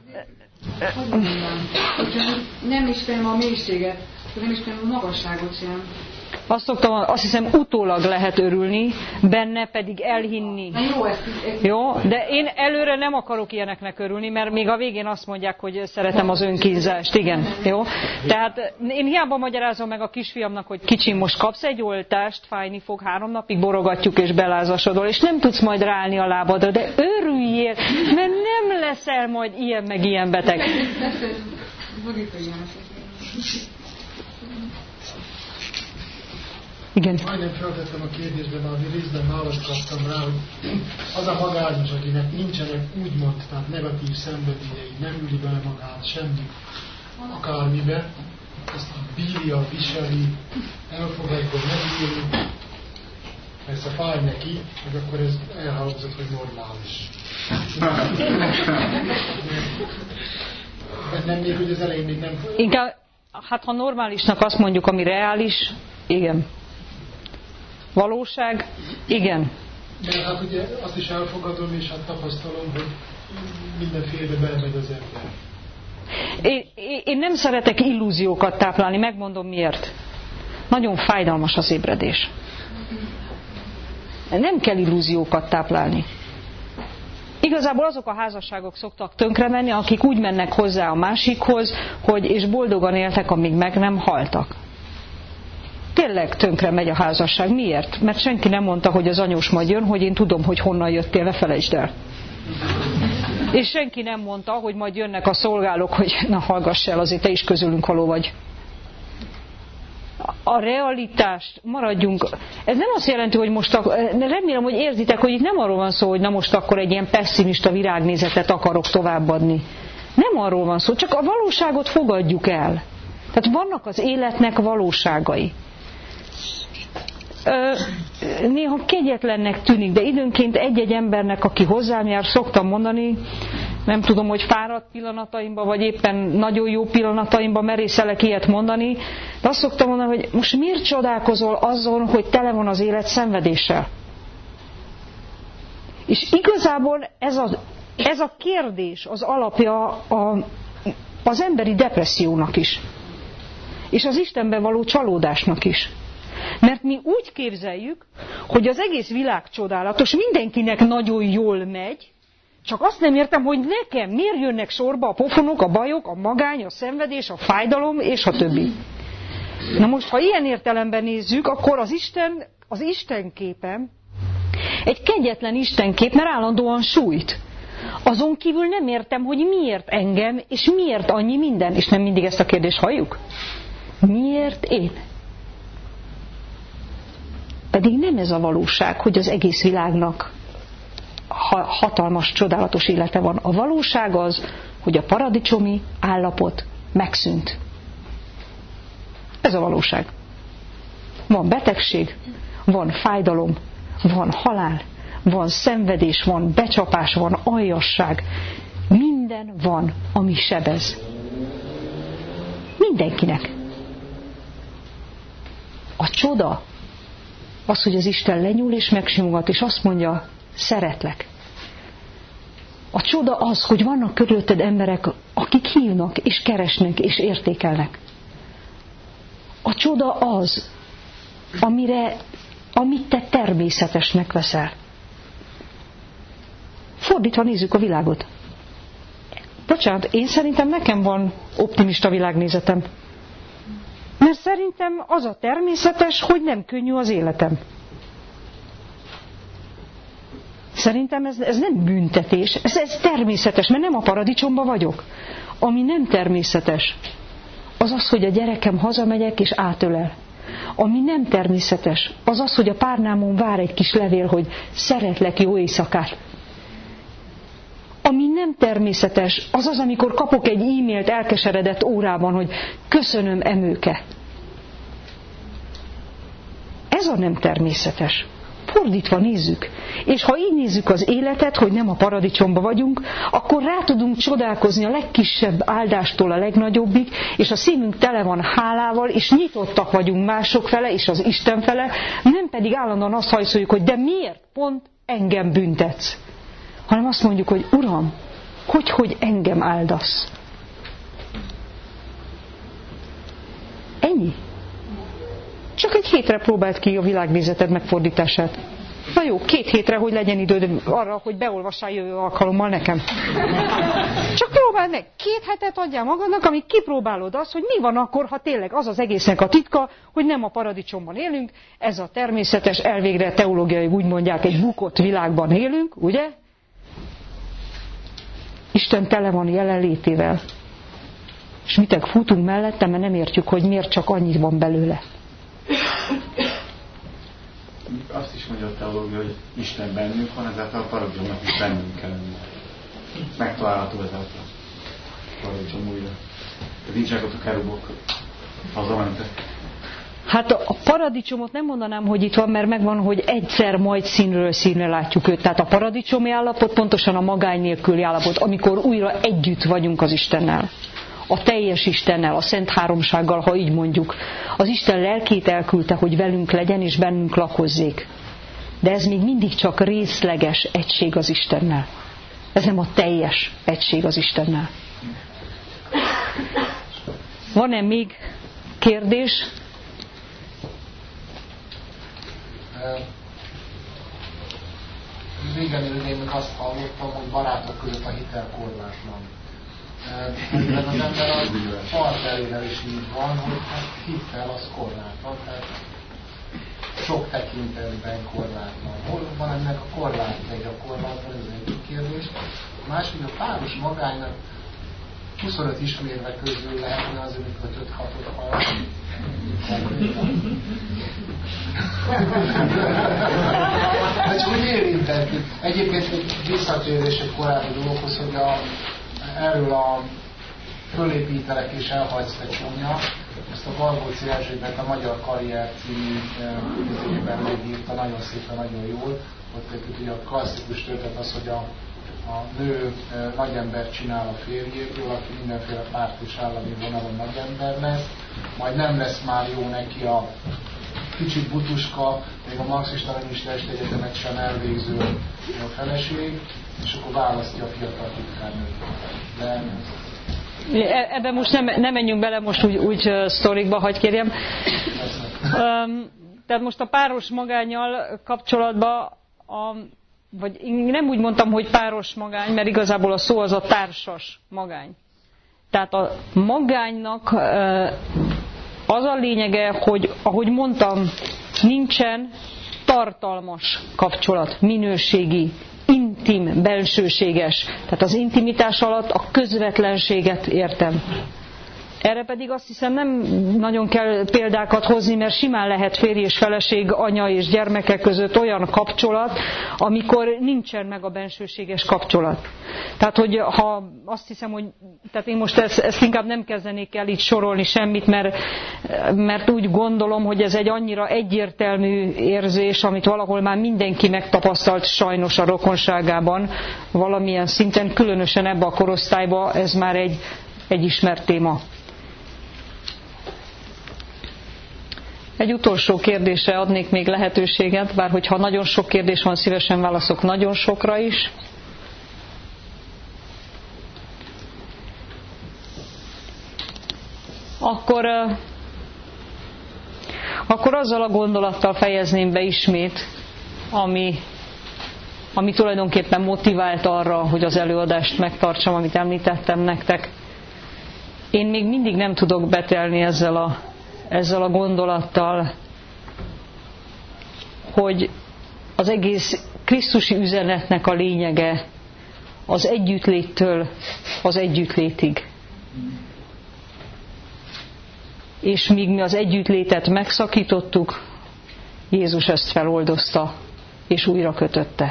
Nem ismerem a mélységet, nem ismerem a magasságot sem. Azt szoktam, azt hiszem utólag lehet örülni, benne pedig elhinni. Jó, ezt, ezt... Jó, de én előre nem akarok ilyeneknek örülni, mert még a végén azt mondják, hogy szeretem az önkínzást. Igen, jó. Tehát én hiába magyarázom meg a kisfiamnak, hogy kicsim, most kapsz egy oltást, fájni fog, három napig borogatjuk és belázasodol, és nem tudsz majd ráállni a lábadra, de örüljél, mert nem leszel majd ilyen meg ilyen beteg. Igen. Majdnem feltettem a kérdésben, valami részben választ kaptam rá, hogy az a magányos, akinek nincsenek úgymond, tehát negatív szenvedélyei, nem üli bele magát semmi, akármibe, ezt bírja, viseli, elfogadja, megírni, persze fáj neki, meg akkor ez elhangzott, hogy normális. Nem még, hogy az elején még nem... Inkább, hát ha normálisnak azt mondjuk, ami reális, igen. Valóság? Igen. De hát ugye azt is elfogadom, és hát tapasztalom, hogy mindenféle belemegy az ember. Én, én nem szeretek illúziókat táplálni, megmondom miért. Nagyon fájdalmas az ébredés. Nem kell illúziókat táplálni. Igazából azok a házasságok szoktak tönkre menni, akik úgy mennek hozzá a másikhoz, hogy és boldogan éltek, amíg meg nem haltak. Tényleg tönkre megy a házasság. Miért? Mert senki nem mondta, hogy az anyós majd jön, hogy én tudom, hogy honnan jöttél, ne felejtsd el. És senki nem mondta, hogy majd jönnek a szolgálók, hogy na hallgass el, azért te is közülünk való vagy. A realitást maradjunk. Ez nem azt jelenti, hogy most, a, remélem, hogy érzitek, hogy itt nem arról van szó, hogy na most akkor egy ilyen pessimista virágnézetet akarok továbbadni. Nem arról van szó, csak a valóságot fogadjuk el. Tehát vannak az életnek valóságai. Néha kegyetlennek tűnik, de időnként egy-egy embernek, aki hozzám jár, szoktam mondani, nem tudom, hogy fáradt pillanataimban, vagy éppen nagyon jó pillanataimban merészelek ilyet mondani, de azt szoktam mondani, hogy most miért csodálkozol azon, hogy tele van az élet szenvedéssel? És igazából ez a, ez a kérdés az alapja a, az emberi depressziónak is. És az Istenben való csalódásnak is. Mert mi úgy képzeljük, hogy az egész világ csodálatos, mindenkinek nagyon jól megy, csak azt nem értem, hogy nekem miért jönnek sorba a pofonok, a bajok, a magány, a szenvedés, a fájdalom és a többi. Na most, ha ilyen értelemben nézzük, akkor az Isten, az Isten képen egy kegyetlen Istenkép, mert állandóan sújt. Azon kívül nem értem, hogy miért engem, és miért annyi minden, és nem mindig ezt a kérdést halljuk. Miért én? Pedig nem ez a valóság, hogy az egész világnak hatalmas, csodálatos élete van. A valóság az, hogy a paradicsomi állapot megszűnt. Ez a valóság. Van betegség, van fájdalom, van halál, van szenvedés, van becsapás, van aljasság. Minden van, ami sebez. Mindenkinek. A csoda az, hogy az Isten lenyúl és megsimogat, és azt mondja, szeretlek. A csoda az, hogy vannak körülötted emberek, akik hívnak, és keresnek, és értékelnek. A csoda az, amire, amit te természetesnek veszel. Fordítva nézzük a világot. Bocsánat, én szerintem nekem van optimista világnézetem. Mert szerintem az a természetes, hogy nem könnyű az életem. Szerintem ez, ez nem büntetés, ez, ez természetes, mert nem a paradicsomban vagyok. Ami nem természetes, az az, hogy a gyerekem hazamegyek és átölel. Ami nem természetes, az az, hogy a párnámon vár egy kis levél, hogy szeretlek, jó éjszakát. Ami nem természetes, az az, amikor kapok egy e-mailt elkeseredett órában, hogy köszönöm, emőke. Ez a nem természetes. Fordítva nézzük. És ha így nézzük az életet, hogy nem a paradicsomba vagyunk, akkor rá tudunk csodálkozni a legkisebb áldástól a legnagyobbig, és a szívünk tele van hálával, és nyitottak vagyunk mások fele, és az Isten fele, nem pedig állandóan azt hajszoljuk, hogy de miért pont engem büntetsz? Hanem azt mondjuk, hogy Uram, hogy, hogy engem áldasz? Ennyi. Csak egy hétre próbáld ki a világnézeted megfordítását. Na jó, két hétre, hogy legyen időd arra, hogy beolvassál jövő alkalommal nekem. Csak próbáld meg. Két hetet adjál magadnak, amíg kipróbálod azt, hogy mi van akkor, ha tényleg az az egésznek a titka, hogy nem a paradicsomban élünk, ez a természetes, elvégre teológiai úgy mondják, egy bukott világban élünk, ugye? Isten tele van jelenlétével. És mitek futunk mellette, mert nem értjük, hogy miért csak annyit van belőle. Azt is mondja a teológia, hogy Isten bennünk van, ezáltal a paradicsomnak is bennünk kell lenni. Megtalálható ezáltal a paradicsom újra. Tehát nincsenek ott a kerubok, hazamentek. Hát a paradicsomot nem mondanám, hogy itt van, mert megvan, hogy egyszer majd színről színre látjuk őt. Tehát a paradicsomi állapot pontosan a magány nélküli állapot, amikor újra együtt vagyunk az Istennel. A teljes Istennel, a Szent Háromsággal, ha így mondjuk. Az Isten lelkét elküldte, hogy velünk legyen és bennünk lakozzék. De ez még mindig csak részleges egység az Istennel. Ez nem a teljes egység az Istennel. Van-e még kérdés? Régen én azt hallottam, hogy barátok között a hitel korlátlan. Ez az ember a partnerével is így van, hogy hát hittel az korlátlan, tehát sok tekintetben korlátlan. Hol van ennek a korlátja, a korlátlan, ez egy kérdés. A másik, a páros magánynak huszonöt ismérve közül lehetne az öt-hatot hallani. De csak úgy érintett. Egyébként egy visszatérés egy korábbi dologhoz, hogy a, erről a fölépítelek és elhagysz egy csúnya, ezt a Galgóci Erzsébet a Magyar Karrier című könyvében megírta nagyon szépen, nagyon jól. Ott egy ugye a klasszikus történet az, hogy a a nő nagyembert csinál a férjéből, aki mindenféle párt és állami vonalon nagyember lesz, majd nem lesz már jó neki a kicsit butuska, még a marxista leninista egyetemet sem elvégző a feleség, és akkor választja a fiatal titkárnőt. De ebben most nem, nem menjünk bele most úgy, úgy sztorikba, hagy kérjem. Um, tehát most a páros magánnyal kapcsolatban, a, vagy én nem úgy mondtam, hogy páros magány, mert igazából a szó az a társas magány. Tehát a magánynak az a lényege, hogy ahogy mondtam, nincsen tartalmas kapcsolat, minőségi, intim, belsőséges. Tehát az intimitás alatt a közvetlenséget értem. Erre pedig azt hiszem nem nagyon kell példákat hozni, mert simán lehet férj és feleség, anya és gyermeke között olyan kapcsolat, amikor nincsen meg a bensőséges kapcsolat. Tehát, hogy ha azt hiszem, hogy tehát én most ezt, ezt inkább nem kezdenék el itt sorolni semmit, mert, mert úgy gondolom, hogy ez egy annyira egyértelmű érzés, amit valahol már mindenki megtapasztalt sajnos a rokonságában, valamilyen szinten, különösen ebbe a korosztályba ez már egy, egy ismert téma. Egy utolsó kérdésre adnék még lehetőséget, bár hogyha nagyon sok kérdés van, szívesen válaszok nagyon sokra is. Akkor, akkor azzal a gondolattal fejezném be ismét, ami, ami tulajdonképpen motivált arra, hogy az előadást megtartsam, amit említettem nektek. Én még mindig nem tudok betelni ezzel a ezzel a gondolattal, hogy az egész krisztusi üzenetnek a lényege az együttléttől az együttlétig. És míg mi az együttlétet megszakítottuk, Jézus ezt feloldozta és újra kötötte.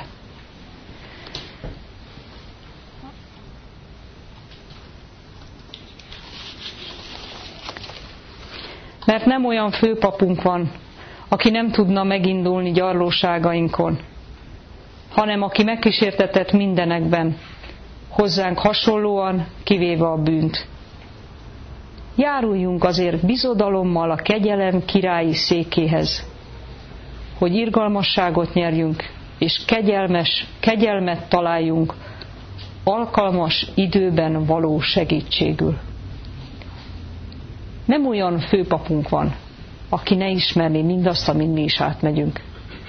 Mert nem olyan főpapunk van, aki nem tudna megindulni gyarlóságainkon, hanem aki megkísértetett mindenekben, hozzánk hasonlóan, kivéve a bűnt. Járuljunk azért bizodalommal a kegyelem királyi székéhez, hogy irgalmasságot nyerjünk, és kegyelmes, kegyelmet találjunk, alkalmas időben való segítségül. Nem olyan főpapunk van, aki ne ismerné mindazt, amin mi is átmegyünk.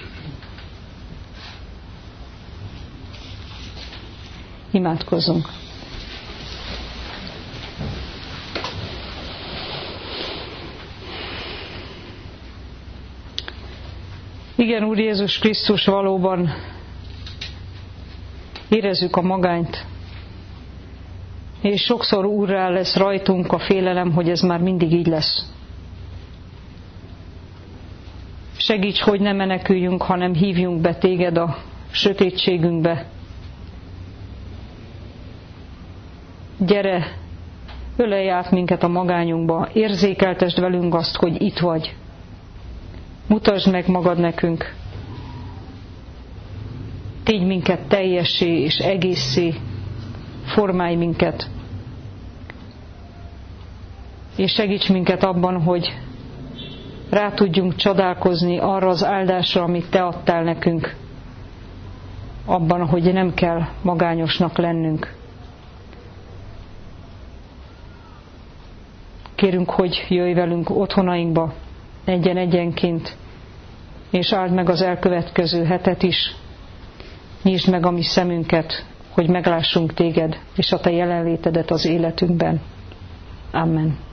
Imádkozzunk. Igen, Úr Jézus Krisztus, valóban érezzük a magányt, és sokszor úrrá lesz rajtunk a félelem, hogy ez már mindig így lesz. Segíts, hogy ne meneküljünk, hanem hívjunk be téged a sötétségünkbe. Gyere, ölelj át minket a magányunkba, érzékeltesd velünk azt, hogy itt vagy. Mutasd meg magad nekünk. Tégy minket teljessé és egészé, formálj minket. És segíts minket abban, hogy rá tudjunk csodálkozni arra az áldásra, amit te adtál nekünk. Abban, hogy nem kell magányosnak lennünk. Kérünk, hogy jöjj velünk otthonainkba, egyen-egyenként, és áld meg az elkövetkező hetet is. Nyisd meg a mi szemünket, hogy meglássunk téged, és a te jelenlétedet az életünkben. Amen.